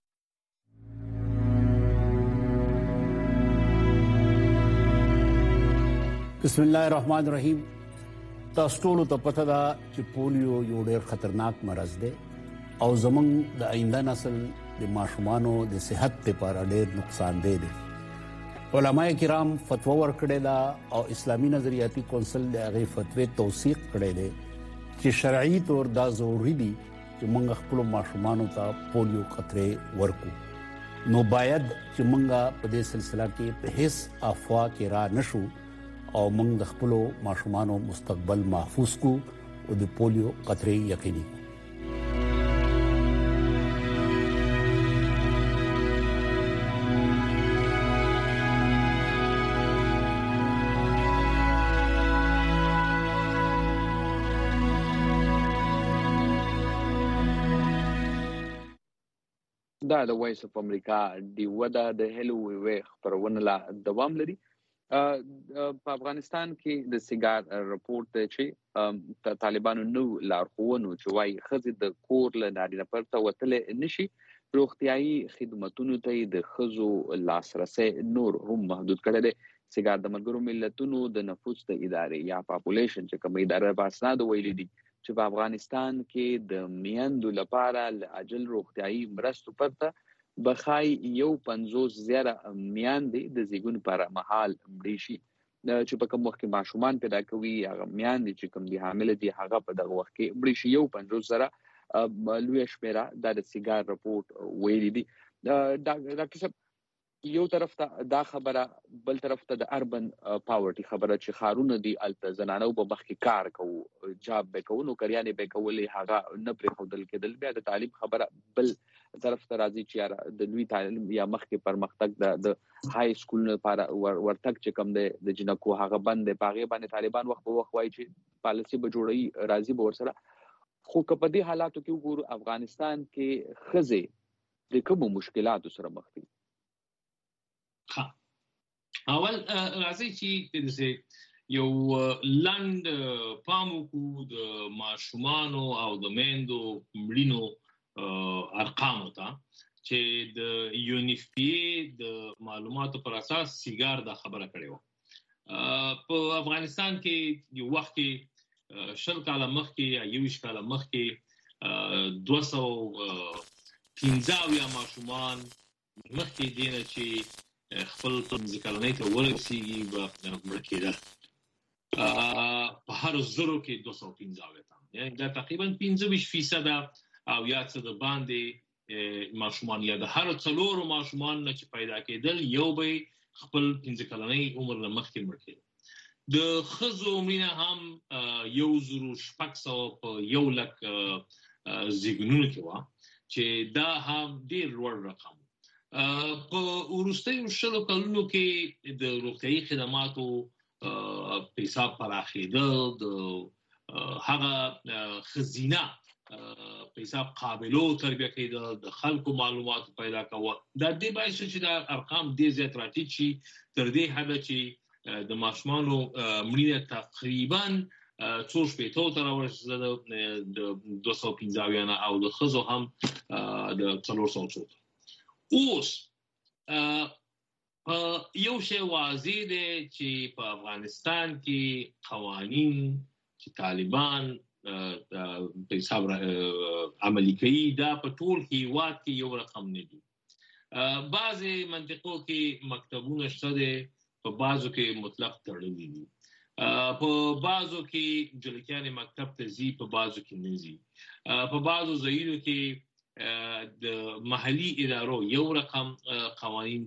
بسم الله الرحمن الرحیم. تاسو ټول ته پته ده چې پولیو یو ډېر خطرناک مرض دی او زمونږ د آینده نسل د ماشومانو د صحت لپاره ډېر نقصان دی. علماء کرام فتوا ورکړې ده او اسلامي نظریاتي کونسل د هغه فتوی توثیق کړی دی چې شرعي تور دا ضروري دي چې موږ خپل ماشومانو ته پولیو قطرې ورکو. نو باید چې موږ په دې سلسله کې په هیڅ افوا کې را نشو او موږ د خپل ماشومانو مستقبل محفوظ کو او د پولیو قطرې یقیني کو. دا د وایس اف امریکا دی ودا د هلو وی خبرونه لا دوام لري. په افغانستان کې د سیګار راپورټ چې طالبانو نو لارښوونو چې وايي خزي د کور له نارینه پرته وتل نشي، روغتيایي خدماتونو ته د خزو لاسرسي نور هم محدود کړي دي. سیګار د ملګرو ملتونو د نفوس د ادارې یا پاپولیشن چې کومه اداره باسناد ویلي دي چې په افغانستان کې د میندو لپاره لاجل روغتيایي مرستو پرته بخای 150 زیاده میندې د زیګون پر مهال مړي شي چې په کوم وخت کې ماشومان پیدا کوي هغه میندې چې کوم دي حامل دي هغه په دغه وخت کې مړي شي 150 زره لوی شمیره د سیګار راپورټ ویلي دي. دا کیسه یو طرف ته دا خبره، بل طرف ته د اربن پاورټي خبره چې خارونه دي الته زنانو په مخ کې کار کوو جاب به کوو نو کریانه به کولې هغه نه پرې خودل کېدل. بیا د تعلیم خبره بل طرف ته راځي چې د لوی تعلیم یا مخ کې پرمختګ د های سکول لپاره ورتګ چې کوم د جنکو هغه بند پاغه باندې طالبان وخت په وخت وایي چې پالیسي به جوړي راځي به ورسره. خو په دې حالاتو کې وګورو افغانستان کې خزه د کومو مشکلاتو سره مخ دي. اول راځي چې د یو لاند پامو کو د ماشومانو او د میندو مړینو ارقام ته چې د یونیفپی د معلوماتو پر اساس سیګار د خبره کړي وو. په افغانستان کې یو وخت کې 10 کاله مخکې یا 20 کاله مخکې 215 ماشومان مخکې دینه چې خپل ځکلنۍ ته ورسیږي به مړه کېدل. په هر زرو کې 215 یعنی دا تقریبا 25% او یا څه د باندې ماشومان یا د هر څلورو ماشومان نه چې پیدا کېدل یو به خپل 15 کلنۍ عمر نه مخکې مړه کېدل. د ښځو مړینه هم 1600 په 1 لک زیږونونو کې وه چې دا هم ډېر لوړ رقم. په وروستیو 10 کلونو کې د روغتیایي خدماتو پیساب پراخېدل، د هغه خزینه پیساب قابلو تربیه کېدل، د خلکو معلوماتو پیدا کول، دا دې باعث چې دا ارقام ډېر زیات راټیټ شي تر دې حده چې د ماشومانو مړینه تقریبا 450 ته راورسېده د 215 او د ښځو هم د 400. اوس یو شی واضح دی چې په افغانستان کې قوانین چې طالبان په حساب عملي کوي دا په ټول هیواد کې یو رقم نه دي. بعضې منطقو کې مکتبونه شته دي، په بعضو کې مطلق تړلي دي، په بعضو کې جلکیانې مکتب ته ځي، په بعضو کې نه ځي. په بعضو ځایونو کې د محلي ادارو یو رقم قوانین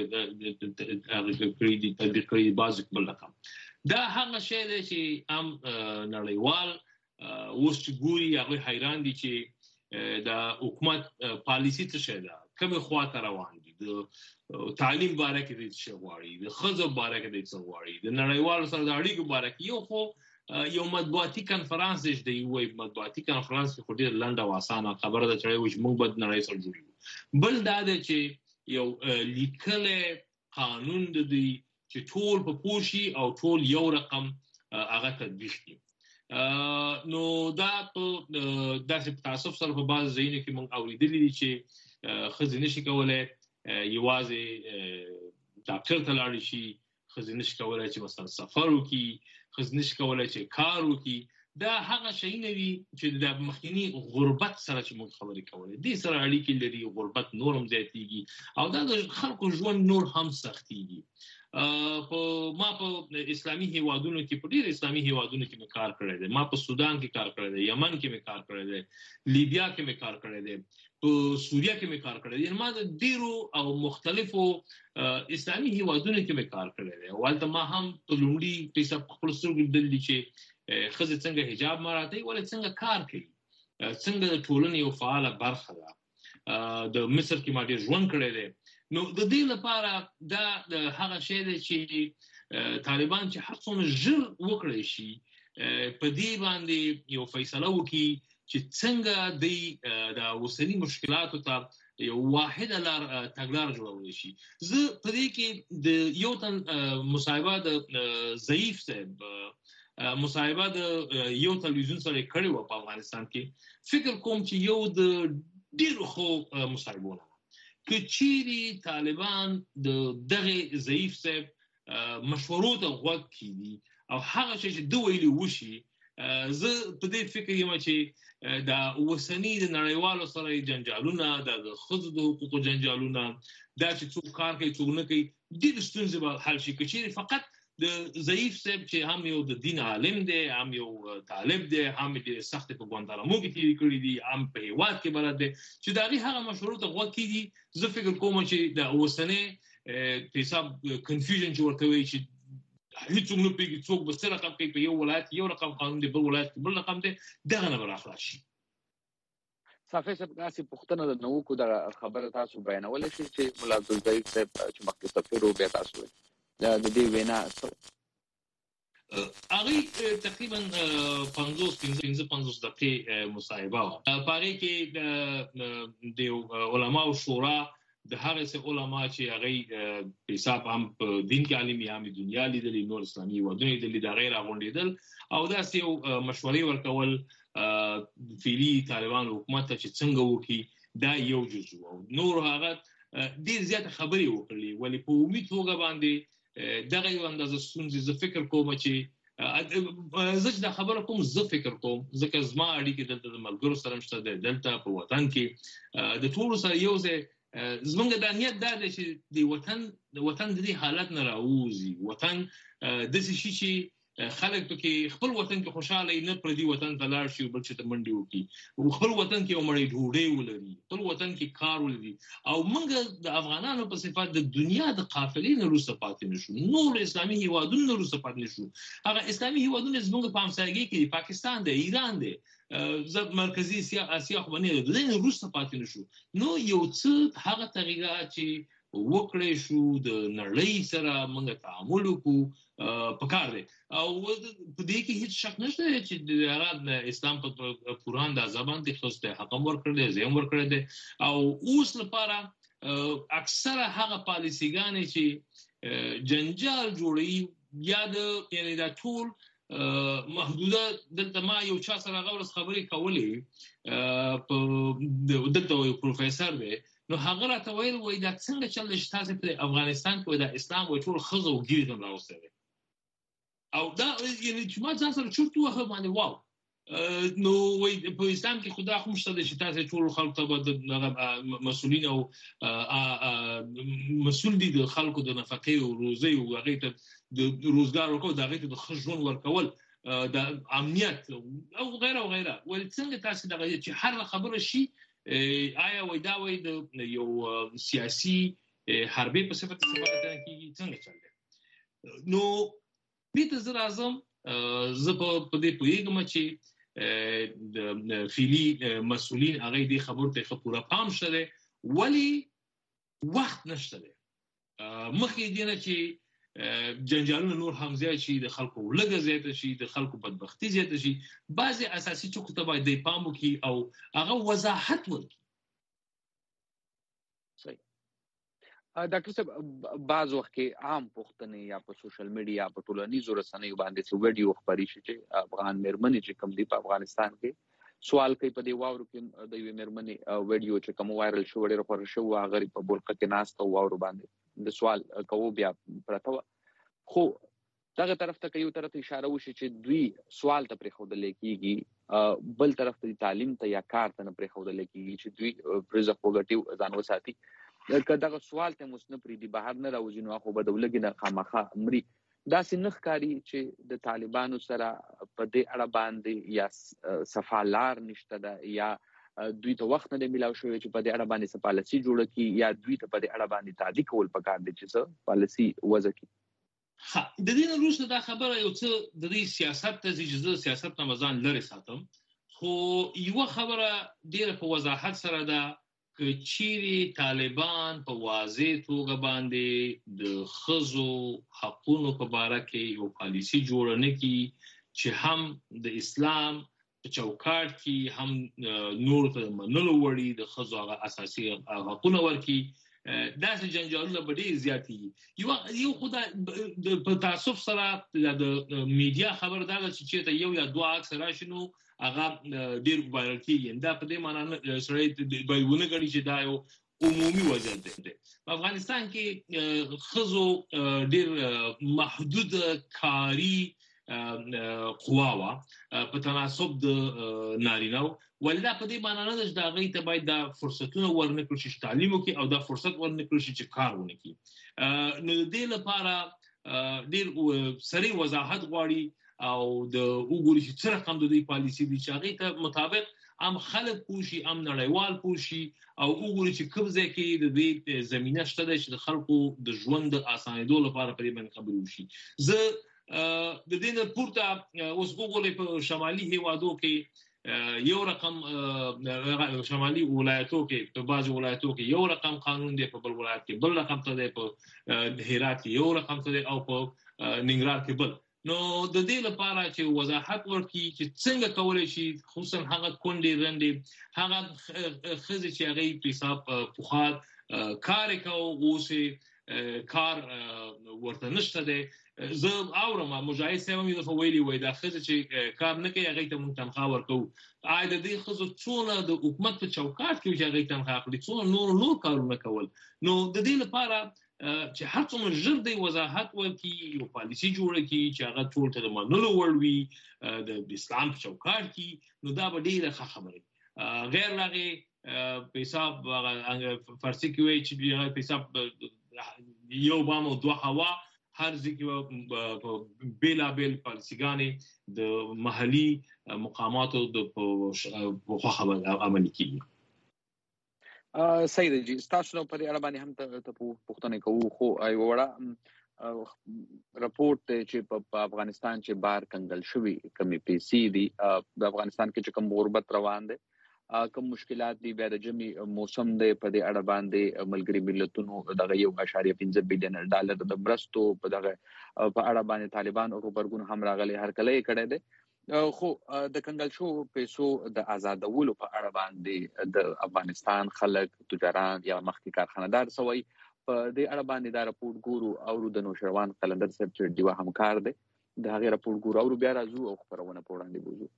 تطبیق کړي، بعضو بل رقم. دا هغه شی دی چې هم نړیوال اوس چې ګوري هغوی حیران دي چې د حکومت پالیسي څه شی ده، کومې خواته روان دي، د تعلیم باره کې دی څه غواړي، د ښځو باره کې دی څه غواړي، د نړیوالو سره د اړیکو باره کې. یو خو یو مطبوعاتي کنفرانس دی، وایي مطبوعاتي کنفرانس کې خو ډېر لنډه او اسانه خبره ده چې وایي چې موږ به د نړۍ سره جوړېږو. بل دا ده چې یو لیکلی قانون د دوی چې ټول په پوه شي او ټول یو رقم هغه تطبیق کړي. نو دا په داسې تاسف سره په بعض ځایونو کې موږ اورېدلي دي چې ښځې نشي کولی یوازې ډاکټر ته لاړې شي، ښځې نشي کولی چې مثلا سفر وکړي، ښځې نشي کولی چې کار وکړي. دا هغه شیونه دي چې د مخکینی غربت سره چې موږ خبرې کولې دې سره اړیکې لري. غربت نور هم زیاتېږي او دا د خلکو ژوند نور هم سختېږي. ما په اسلامي هیوادونو کې په ډېر اسلامي هیوادونو کې مې کار کړی دی. ما په سودان کې کار کړی دی، یمن کې مې کار کړی دی، لیبیا کې مې کار کړی دی، په سوریه کې مې کار کړی دی. ما د ډېرو او مختلفو اسلامي هیوادونو کې مې کار کړی دی. هلته ما هم په لومړي پیسه په خپلو سترګو لیدلي چې ښځې څنګه حجاب مراعاتوي، ولې څنګه کار کوي، څنګه د ټولنې یو فعاله برخه ده. د مصر کې ما ډېر ژوند کړی دی. نو د دې لپاره دا د هغه شی دی چې طالبان چې هر څومره ژر وکړی شي په دې باندې یو فیصله وکړي چې څنګه د اوسنی مشکلاتو ته یو واحده لار تګلار جوړول شي. زه په دې کې د یو تن مصاحبه د ضعیف صاحب مصاحبه د یو تلویزیون سره کړې و په افغانستان کې، فکر کوم چې یو د ډیرو خو مصاحبونه که چیرې طالبان د دغه ضعیف صاحب مشورو ته غوږ کیدي او هغه چې دوی ویلي وشي، زه په دې فکر یم چې د اوسنی د نړیوالو سره جنجالونه، د ښځو د حقوقو جنجالونه، دا چې څوک کار کوي څوک نه کوي، ډېرې ستونزې به حل شي که چیرې فقط د ضعیف صاحب چې هم یو د دین عالم دی، هم یو طالب دی، هم ډېرې سختې په ګوانتانامو کې تېرې کړي دي، هم په هېواد کې بلد دی، چې د هغې هغه مشورو ته غوږ کېږي. زه فکر کوم چې د اوسنۍ په حساب کنفیوژن چې ورته وایي چې هیڅوک نه پوهېږي څوک به څه رقم کوي، په یو ولایت یو رقم قانون دی، بل ولایت کې بل رقم دی، دغه نه به راخلاص شي. صافی صاحب داسې پوښتنه د نوکو د خبره تاسو بیانولی شئ چې ملا عبدالضعیف صاحب چې مخکې سفیر و بیا تاسو وایي د دې وینا هغې تقریبا 50 دقیقې مصاحبه وه. په هغې کې د علماو شورا د هغه څه علما چې هغه په حساب هم په دین کې عالمي هم دنیا لیدلي، نور اسلامي هیوادونه لیدلي، د هغې راغونډېدل او داسې یو مشورې ورکول فعلي طالبان حکومت ته چې څنګه وکړي، دا یو جز و. نور هغه ډېر زیاته خبرې وکړلې، ولې په عمومي توګه باندې دغه یو اندازه ستونزې زه فکر کوم چې زه چې دا خبره کوم زه فکر کوم ځکه زما اړیکې دلته د ملګرو سره شته دی، دلته په وطن کې د ټولو سره یو ځای زمونږ دا نیت دا دی چې د وطن د دې حالت نه راووځي، وطن داسې شي چې خلک پکې خپل وطن کې خوشاله نه پردي وطن ته لاړ شي او بل چې ته منډې وکړي، خپل وطن کې یو مړۍ ډوډۍ ولري، خپل وطن کې کار ولري. او موږ د افغانانو په صفت د دنیا د قافلې نه وروسته پاتې نه شو، نور اسلامي هیوادونو نه وروسته پاتې نه شو. هغه اسلامي هیوادونه زموږ په همسایګۍ کې پاکستان دی، ایران دی، مرکزي اسیا خو به نه دی، د دې نه وروسته پاتې نه شو. نو یو څه هغه تغییرات چې وکړی شو د نړۍ سره موږ تعامل وکړو پکار دی. او په دې کې هیڅ شک نشته چې هغه اسلام په قرآن د زبان د خصوص ته حکم ورکړی دی، زیم ورکړی دی. او اوس لپاره اکثره هغه پالیسیګانې چې جنجال جوړوي یا د یعنی دا ټول محدوده، دلته ما یو چا سره هغه ورځ خبرې کولې، دلته یو پروفیسر دی، نو هغه راته ویل وایي دا څنګه چل دی چې تاسې په افغانستان کې د اسلام وایي ټول ښځه او ګیرې هم راوستی دی. او دا یعنی چې ما ځان سره چورت ووهه باندې واو، نو وایي په اسلام کې خو دا خو هم شته دی چې تاسې ټولو خلکو ته به دغه مسؤلین او مسؤل دي د خلکو د نفقې او روزۍ او هغې ته د روزګار ورکول، د هغې ته د ښه ژوند ورکول، د امنیت او غیره او غیره. ولې څنګه تاسې دغه چې هر خبره شي آیا وای دا وای د یو سیاسي حربي په صفت استفاده کیږي، څنګه چل دی؟ نو دې ته زه راځم، زه په دې پوهېږم چې د فعلي مسؤلین هغوی دې خبرو ته ښه پوره پام شته دی، ولې وخت نشته دی. مخکې دې نه چې جنجالونه نور هم زیات شي، د خلکو لږه زیاته شي، د خلکو بدبختي زیاته شي، بعضې اساسي ټکو ته باید دی پام وکړي او هغه وضاحت ورکړي. صحیح. ډاکټر صاحب بعض وخت کې عام پوښتنې یا په سوشل میډیا په ټولنیزو رسنیو باندې څه ویډیو خپرې شي چې افغان مېرمنې چې کوم دي په افغانستان کې سوال کوي په دې واورو کې د یوې مېرمنې ویډیو چې کوم وایرل شو ډېره خوښه شوه، هغه په بولقه کې ناسته واورو باندې د سوال کوو بیا پرته وه. خو دغه طرف ته که یو طرف ته اشاره وشي چې دوی سوال ته پرېښودلی کېږي، بل طرف ته تعلیم ته یا کار ته نه پرېښودلی کېږي چې دوی رزق وګټي ځان وساتي، که دغه سوال ته اوس نه پرېږدي، بهر نه راوځي، نو خو به د ولږې نه خامخا مري. داسې نه ښکاري چې د طالبانو سره په دې اړه باندې یا صفا لار نشته ده، یا دوی ته وخت نه دی میلاو شوی چې په دې اړه باندې څه پالیسي جوړه کړي، یا دوی ته په دې اړه باندې تعدي کول پکار دی چې څه پالیسي وضع کړي. د دې نه وروسته دا خبره یو څه د دې سیاست ته ځي چې زه سیاست نه ځان لرې ساتم، خو یوه خبره ډېره په وضاحت سره ده که چیرې طالبان په واضح توګه باندې د ښځو حقونو په باره کې یو پالیسي جوړه نه کړي چې هم د اسلام چوکاټ کې هم نور ته منلو وړي د ښځو هغه اساسي حقونه ورکړي. داسې جنجالونه به ډېر زیات دي. یو خو په تعصب سره د میډیا خبر دا ده چې چېرته یو یا دوه عکس راشي نو هغه ډېر وایرل کېږي. دا په دې معنا سړی باید ونه ګڼي چې دا یو عمومي وضعیت دی. په افغانستان کې ښځو ډېر محدود کاري قوا وه په تناسب د نارینهو، ولې دا په دې معنا نه ده چې د هغوی ته باید دا فرصتونه ورنه کړل شي چې تعلیم وکړي او دا فرصت ورنه کړل شي چې کار ونه کړي. نو د دې لپاره ډېر سریع وضاحت غواړي او د وګوري چې څه رقم د دوی پالیسي دي چې هغوی ته مطابق هم خلک پوه شي، هم نړیوال پوه شي او وګوري چې کوم ځای کې د دوی زمینه شته ده چې د خلکو د ژوند د اسانېدو لپاره په دې باندې خبرې وشي. زه د دې نه پورته اوس وګورئ په شمالي هیوادو کې یو رقم، شمالي ولایتو کې په بعضو ولایتو کې یو رقم قانون دی، په بل ولایت کې بل رقم ته دی، په هرات کې یو رقم ته دی او په ننګرهار کې بل. نو د دې لپاره چې وضاحت ورکړي چې څنګه کولی شي خصوصا هغه کونډې رنډې هغه ښځې چې هغوی په حساب پخوا کار یې کوه اوس کار ورته نشته دی. زه اورم مجاهد صاحب هم یو دفعه ویلي وای دا ښځې چې کار نه کوي هغوی ته موږ تنخواه ورکوو. آیا د دې ښځو څونه د حکومت په چوکاټ کې چې هغوی تنخواه اخلي څونه نور کارونه کول. نو د دې لپاره چې هر څومره ژر دی وضاحت ورکړي، یو پالیسي جوړه کړي چې هغه ټول ته د منلو وړ وي د اسلام په چوکاټ کې، نو دا به ډېره ښه خبره وي. غیر له هغې په حساب فارسي کې وایي چې په حساب یو بام او دوه هوا، هر ځای کې بېلابېل پالیسیګانې د محلي مقاماتو د په خوښه عملي کېږي. صحیح دی جی، ستاسو نو په دې اړه باندې هم ته پوښتنې کوو، خو یوه وړه راپورټ دی چې په افغانستان چې بار کنګل شوي کمې پیسې دي د افغانستان کې چې کوم غربت روان دی، کوم مشکلات دي، بیا د ژمي موسم دی، په دې اړه باندې ملګري ملتونو دغه 1.5 بلین ډالر د مرستو په اړه باندې طالبان او غبرګون هم راغلی هرکلی یې کړی دی. خو د کنګل شو پیسو د آزادولو په اړه باندې د افغانستان خلک، تجاران یا مخکې کارخانه‌دار سوی په دې اړه باندې دا راپورټ ګورو او د نوشروان قلندر صاحب چې ډیوه همکار دی د هغې راپورټ ګورو او بیا راځو او خپرونه په وړاندې بوزو.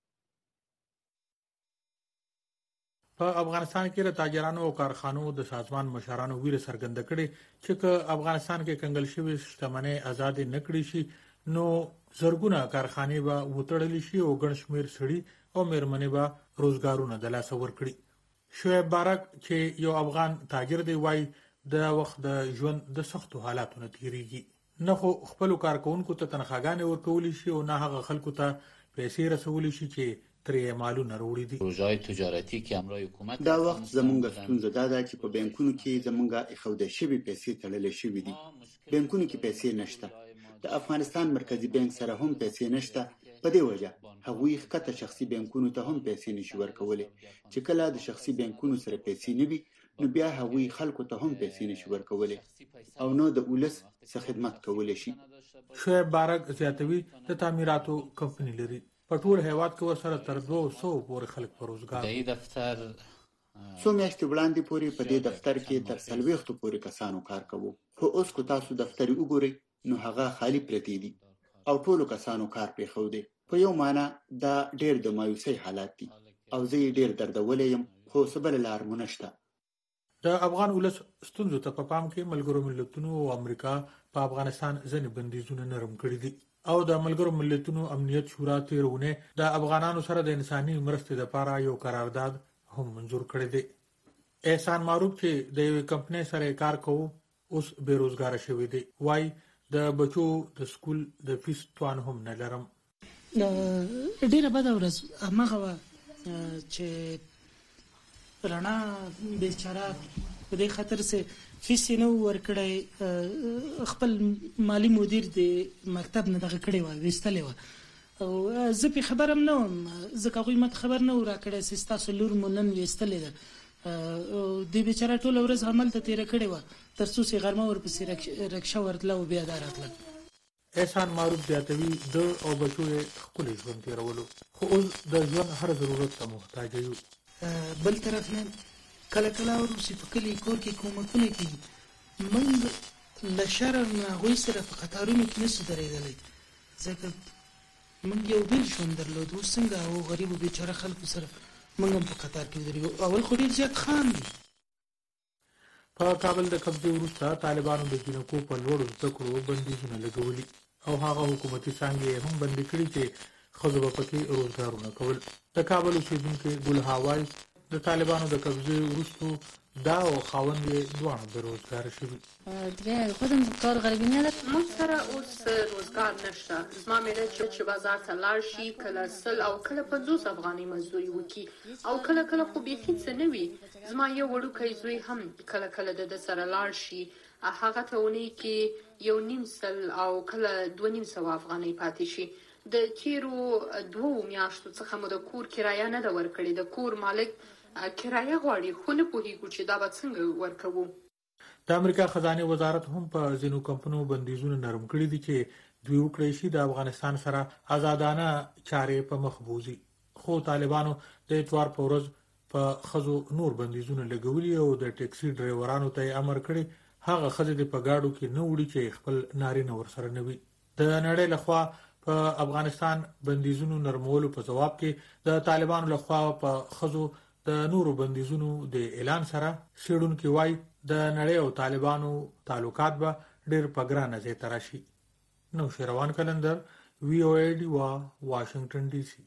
په افغانستان کې د تاجرانو او کارخانو د سازمان مشرانو ویره څرګنده کړې چې که افغانستان کې کنګل شوی شتمنۍ آزاد نه کړي شي نو زرګونه کارخانې به وتړل شي او ګڼ شمېر سړي او مېرمنې به روزګارونه د لاسه ورکړي. شعیب بارک چې یو افغان تاجر دی وایي د وخت د ژوند د سختو حالاتو نه تیریږي، نه خو خپل کارکونکو ته تنخواګانې ورکولی شي او نه هغه خلکو ته پیسې رسولی شي چې ترې مالونه وروړي دي. پروژې تجارتي کې امرای حکومت دا وخت زمونږ ستونزه دا ده چې په بانکونو کې زمونږه اخوده شوی پیسې تړلې شوې دي. بانکونو کې پیسې نشته، د افغانستان مرکزی بانک سره هم پیسې نشته. په دې وجه هغوی ښکته شخصي بانکونو ته هم پیسې نشي ورکولی، چې کله د شخصي بانکونو سره پیسې نه وي نو بیا هغوی خلکو ته هم پیسې نشي ورکولی او نو د ولس څخه خدمت کولی شي. شعیب بارک زیاتوي د تعمیراتو کمپنی لري، په ټول هیواد کې ورسره تر 200 پورې خلک په روزګار دی. دفتر څو میاشتې وړاندې پورې په دې دفتر کې تر 40 پورې کسانو کار کوو، خو اوس کو تاسو دفتر وګورئ نو هغه خالی پرتی دي او ټولو کسانو کار پرېښو دی. په یو معنا دا ډېر د مایوسۍ حالات دي او زه یې ډېر دردولی یم، خو څه بله لار مو نشته. د افغان ولس ستونزو ته په پام کې ملګرو ملتونو او امریکا په افغانستان ځینې بندیزونه نرم کړي دي او د ملګرو ملتونو امنیت شورا تیرونه د افغانانو سره د انساني مرستې لپاره یو قرارداد هم منظور کړی دی. احسان معروف چې د یو کمپنۍ سره کار کوي اوس بیروزګار شوی دی، وای د بچو د سکول د فیس توان هم نه لرم. ډیره بده ورځ هغه چې رڼا بیچاره په دې خاطر سه فیس نه ورکړی، خپل مالی مدیر د مکتب نه دغه کړی و وستلې و او زه په خبرم نه وم، ځکه هغوی ماته خبر نه ورکړی چې ستاسو لور مو نن وستلې ده. د بیچاره ټوله ورځ هملته تېره کړې وه تر څو چې غرمه ورپسې رکشه ورتله او بیا دا راتله. احسان معروف زیاتوي د او بچو خپل ژوند تیرولو خو اوس د ژوند هر ضرورت ته محتاج یو. بل طرف نه کله کله ورسې په کلی کور کې کومکونه کوي موږ له شرم هغوی سره په قطارونو کې نشو درېدلی ځکه موږ یو بل ژوند درلود. اوس څنګه هغو غریبو بیچاره خلکو سره موږ هم په قطار کې ودرېږو. اول خو ډېر زیات خام دي. په کابل د قبضې وروسته طالبانو د جنکو په لوړو زده کړو بندیزونه لګولي او هغه حکومتي څانګې هم بندي کړي چې ښځو به پکې روزګارونه کول. د کابل اوسېدونکې ګل هاوای د طالبانو د قبضې وروسته دا او خاوند یې دواړه بېروزګاره شوي. دیگه خودم کار غریبی ندارم. موږ سره اوس روزګار نشته. زما میړه چې بازار ته لاړ شي کله 100 او کله 50 افغانۍ مزدوري وکړي او کله کله خو بیخي څه نه وي. زما یو وړوکی زوی هم کله کله د سره لاړ شي هغه ته اونۍ کې 1.5 او کله 2.5 افغانۍ پاتې شي. د تیرو 2 میاشتو څخه مو د کور کرایه نه ده ورکړې. د کور مالک کرایه غواړي خو نه پوهیږو چې دا به څنګه ورکوو. د امریکا خزانه وزارت هم په ځینو کمپنیو بندیزونه نرم کړي دي چې دوی وکړي شي د افغانستان سره آزادانه چارې په مخ بوزي. خو طالبانو د اتوار په ورځ په خزو نور بندیزونه لګولي او د ټیکسي ډرایورانو ته امر کړی هغه خزې د پګاړو کې نه وړي چې خپل نارینه ورسره نه وي. د نړۍ لخوا په افغانستان بندیزونو نرمولو په جواب کې د طالبانو لخوا په خزو د نورو بندیزونو د اعلان سره شیډونکو وای د نړۍ او طالبانو تعلقات به ډېر پګرانه ځای ته راشي. نو شروان کلندر وی او ای ډی وا واشنگټن ډي سي.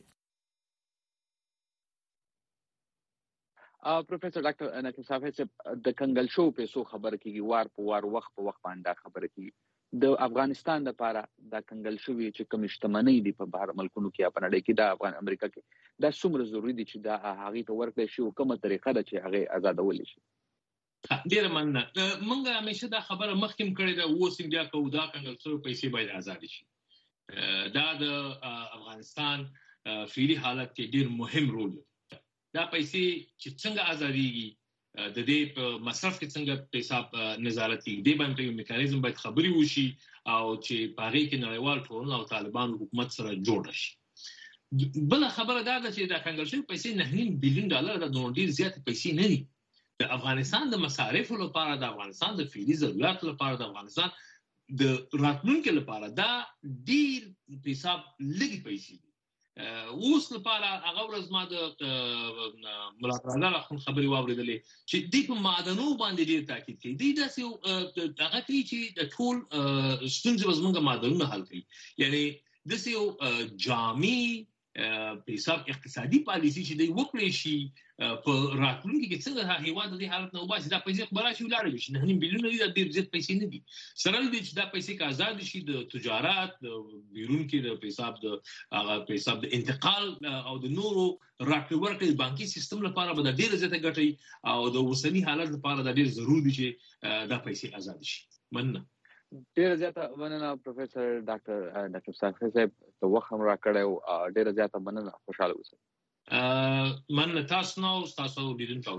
پروفیسور ډاکټر نقیب صاحب د کنګل شو پیسو خبر کیږي وار په وار وخت په وخت باندې خبر کیږي. د افغانستان لپاره د کنګل شوی چې کوم شتمنۍ دی په بهر ملکونو کې په نړۍ کې د افغان امریکا کې دا څومره ضروری دي چې دا هغه ته ورکړي شي او کومه طریقه ده چې هغه آزادول شي. ډیر مننه. موږ همیشه دا خبره مخکیم کړې ده اوس بیا کوو دا کنګل شوی پیسې باید آزاد شي. دا د افغانستان فعلی حالت کې ډیر مهم رول لري. دا پیسې چې څنګه آزادېږي د دې په مصرف کې څنګه پیسې نظارت کوي د باندې یو میکانیزم باید خبري وشي او چې پاره کې نړیوال ټولنه او طالبان حکومت سره جوړ شي. بل خبره دا ده چې دا کنګل شوی پیسې $9 بلین د ډیر زیات پیسې نه دي. د افغانستان د مصارفو لپاره د افغانستان د فعلی ضرورت لپاره د افغانستان د راتلونکو لپاره دا ډیر پیسې لګي پیسې اوس لپاره هغه ورځ ما د ملاقات خپل خبري واوریدلې چې د په معدنو باندې ډیر تاکید کوي. دی داسې هغه کوي چې د ټول ستونزې زموږ معدنونه حل کوي. یعنی داسې یو جامع پیساب اقتصادي پالیسي چې دی وکړي شي په راتلونکي کې څنګه هیواد د دې حالت نه وباسي. دا پیسې خبره شي ولاړ شي $9 بلین د ډیر زیات پیسې نه دي. سره دې چې دا پیسې کا آزاد شي د تجارت د بیرون کې د پیساب د هغه پیساب د انتقال او د نورو راکړې ورکړې بانکي سیستم لپاره به ډیر زیات ګټي او د اوسنی حالت لپاره دا ډیر ضروري دي چې دا پیسې آزاد شي. مننه. ډیر زیاته مننه پروفیسور ډاکټر نقیب صاحب ته وخت هم راکړی. ډیر زیاته مننه. خوشاله اوسئ. مننه تاسو نو تاسو لیدونکو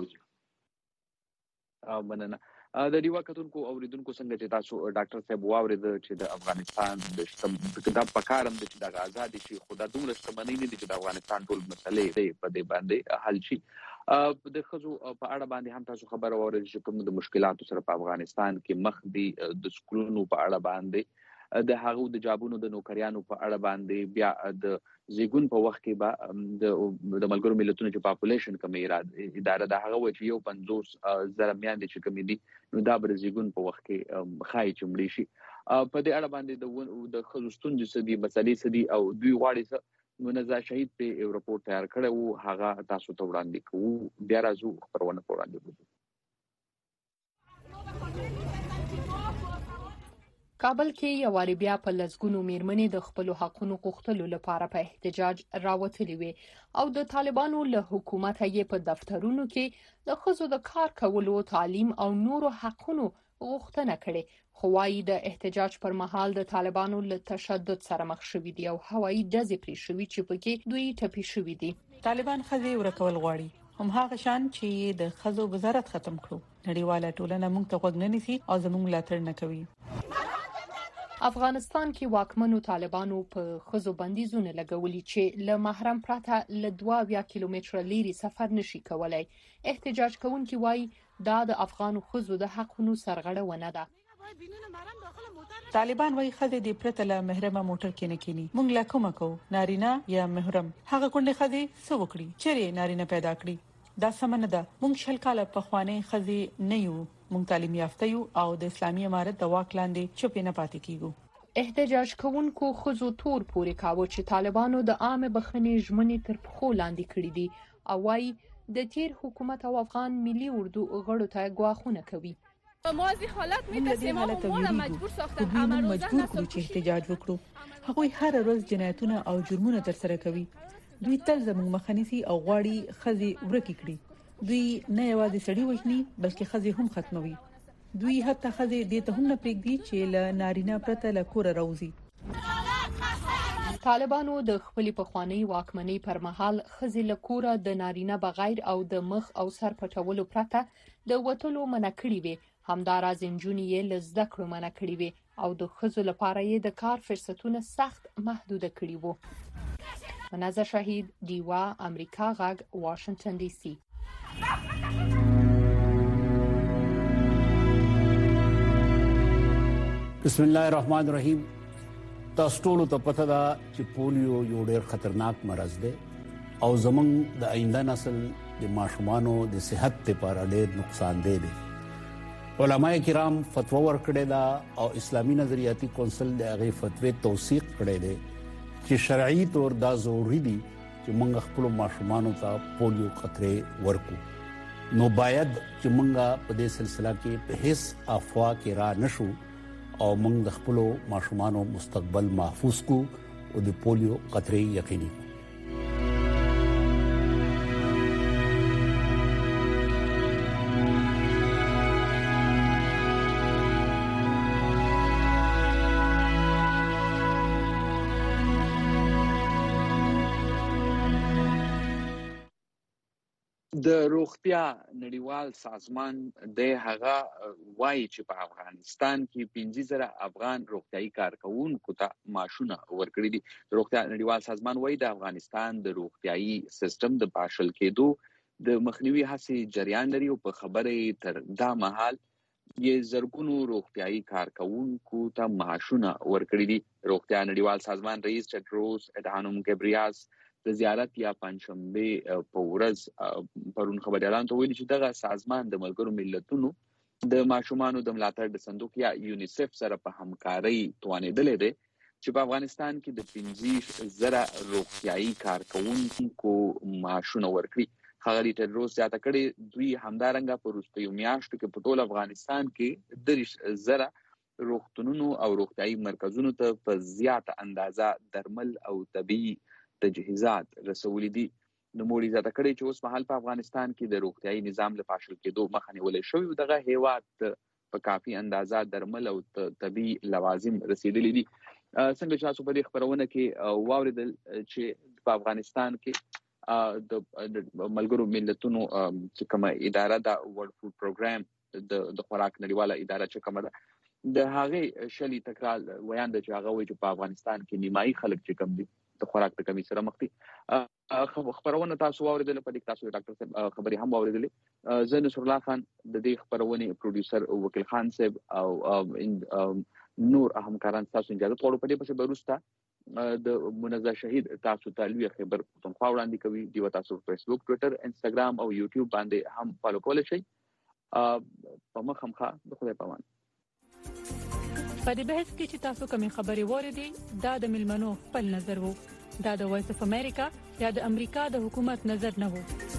مننه. د ډیوا کتونکو اوریدونکو څنګه چې تاسو ډاکټر صاحب واورید چې د افغانستان د شتم پکارم د چې د آزاد شي خو د دومره شتمنۍ نه دي چې د افغانستان ټول مسلې په دې باندې حل شي. د خزو په اړه باندې هم تاسو خبر اورئ چې کوم د مشکلاتو سره په افغانستان کې مخ دي. د سکولونو په اړه باندې د هغو د جابونو د نوکریانو په اړه باندې بیا د زیګون په وخت کې به د ملګرو ملتونو چې پاپولیشن کمیټه اداره د هغه وجه یو 50,000 میندې چې کمی دي نو دا به زیګون په وخت کې خای چمړي شي. په دې اړه باندې د خزو ستونزې سدي مسلې سدي او دوی غواړي منزه شهید په یو رپورټ تیار کړی او هغه تاسو ته وړاندې کوو. بیا راځو خبرونه وړاندې کوو. کابل کې یو واری بیا په لزګونو میرمنې د خپل حقوقو غوښتلو لپاره په احتجاج راوتلې وي او د طالبانو له حکومت یې په دفترونو کې د خزو د کار کولو، تعلیم او نورو حقوقو غوښتنه کړې. خو وايي د احتجاج پر مهال د طالبانو له تشدد سره مخ شوي دي او هوایي ډزې پرې شوي چې پکې دوی ټپي شوي دي. طالبان خزي ورکول غواړي هم هغه شان چې د خزو وزارت ختم کړو. نړیواله ټولنه موږ ته غوږ نه نیسي او زموږ ملاتړ نه کوي. افغانستان کې واکمنو طالبانو په خزو بندیزونه لګولي چې له محرم پرته له 2 کیلومتره لري سفر نشي کولای. احتجاج کوونکي وایي دا د افغانو خزو د حقونو سرغړونه ده. طالبان وایي خزې د پرته له محرمه موټر کې نه کینی. مونږ لا کومه کو نارینه یا محرم هغه کونډه خزې سو وکړي چې نارینه پیدا کړي. دا سمنه ده. مونږ شل کاله په خوانه خزې نه یو. مونږ تعلیم یافته یو او د اسلامي امارت د واک لاندې چوپ نه پاتې کیږو. احتجاج کوونکو خزو تور پورې کاوه چې طالبانو د عام بخښنې ژمنې تر پخو لاندې کړې دي او وايي د تیر حکومت او افغان ملي اردو غړو ته ګواښونه کوي. موازی حالت می‌تسیم ما را مجبور ساختن امروز مجبور کړو چې احتجاج وکړو. هغوی هر ورځ جنایتونه او جرمونه ترسره کوي. دوی تل زموږ مخنیسي او غواړي خزې ورکی کړي. دوی نه یوازې سړی وژني بلکې خزې هم ختموي. دوی حتی خزې د ته هم نه پرېږدي چې له نارینه پرته له کور راوځي. طالبانو د خپل پخوانی واکمنۍ پر مهال خزې له کوره د نارینه بغیر او د مخ او سر پټولو پرته د وټلو منع کړی وي. همداراز انجونې یې له زده کړو منع کړی وي او د خزو لپاره یې د کار فرصتونه سخت محدود کړی وو. منازه شهید دیوا امریکا غږ واشنگټن ډي سي. بسم الله الرحمن الرحیم. تاسو ټول ته پته ده چې پولیو یو ډېر خطرناک مرض دی او زمونږ د آینده نسل د ماشومانو د صحت لپاره ډېر نقصان دی. علماء کرام فتوا ورکړې ده او اسلامي نظریاتي کونسل د هغه فتوی توثیق کړی دی چې شرعي تور دا ضروري دي چې موږ خپل ماشومانو ته پولیو قطرې ورکو. نو باید چې موږ په دې سلسله کې په هیڅ افوا کې را نشو او موږ د خپل ماشومانو مستقبل محفوظ کو او د پولیو قطرې یقیني کو. د روغتیا نړیوال سازمان د هغه وایي چې په افغانستان کې 15,000 افغان روغتيایي کارکونکو ته معاشونه ورکړي دي. روغتیا نړیوال سازمان وایي د افغانستان د روغتيایي سیستم د پاشل کېدو د مخنیوي هڅې جریان لري او په خبره تر دا مهال یې زرګونو روغتيایي کارکونکو ته معاشونه ورکړي دي. روغتیا نړیوال سازمان رئیس ټیډروس اډهانوم ګبریاس د زیارت یا پنځشنبه په ورځ پرون خبريالانو ته ویلي چې دغه سازمان د ملګرو ملتونو د ماشومانو د ملاتړ د صندوق یا یونیسف سره په همکارۍ توانېدلې ده چې په افغانستان کې د 15,000 روغتيایي کارکونکو معاشونه ورکړي. ښاغلي ټیډروس زیاته کړې دوی همدارنګه په وروستیو میاشتو کې په ټول افغانستان کې 30,000 روغتونونو او روغتيایي مرکزونو ته په زیاته اندازه درمل او طبي تجهیزات رسولي دي. نو موږ زیاته کړی چې اوس مهال په افغانستان کې د روغتيایي نظام له پاشل کېدو مخه نیول شوی دغه هیواد په کافي اندازه درمل او طبي لوازم رسیدلي دي. څنګه چې تاسو په دې خبرونه کې واوریدل چې په افغانستان کې د ملګرو ملتونو چې کومه اداره د ورلد فود پروګرام د خوراک نړیواله اداره چې کومه ده د هغه شلي تکرار ویان د چې هغه وایي چې په افغانستان کې نیمایي خلک چې کم دي د خوراک د کمی سره مخ دي. خبرونه تاسو واوریدل په دې تاسو ډاکټر صاحب خبري هم واوریدلې. زه نصر الله خان د دې خبرونه پروډوسر وکیل خان صاحب او نور همکاران تاسو اجازه غواړو په دې پسې بیرسته د منزه شهید تاسو ته لوی خبر پښتونخوا وړاندې کوي. دی تاسو فیسبوک ټوئیټر انستګرام او یوټیوب باندې هم فالو کولای شئ. په مخامخ د خدای پامان. په دې بحث کې چې تاسو کومې خبرې وریدي دا د ملمنو خپل نظر وو. دا د وایس اف امریکا یا د امریکا د حکومت نظر نه وو.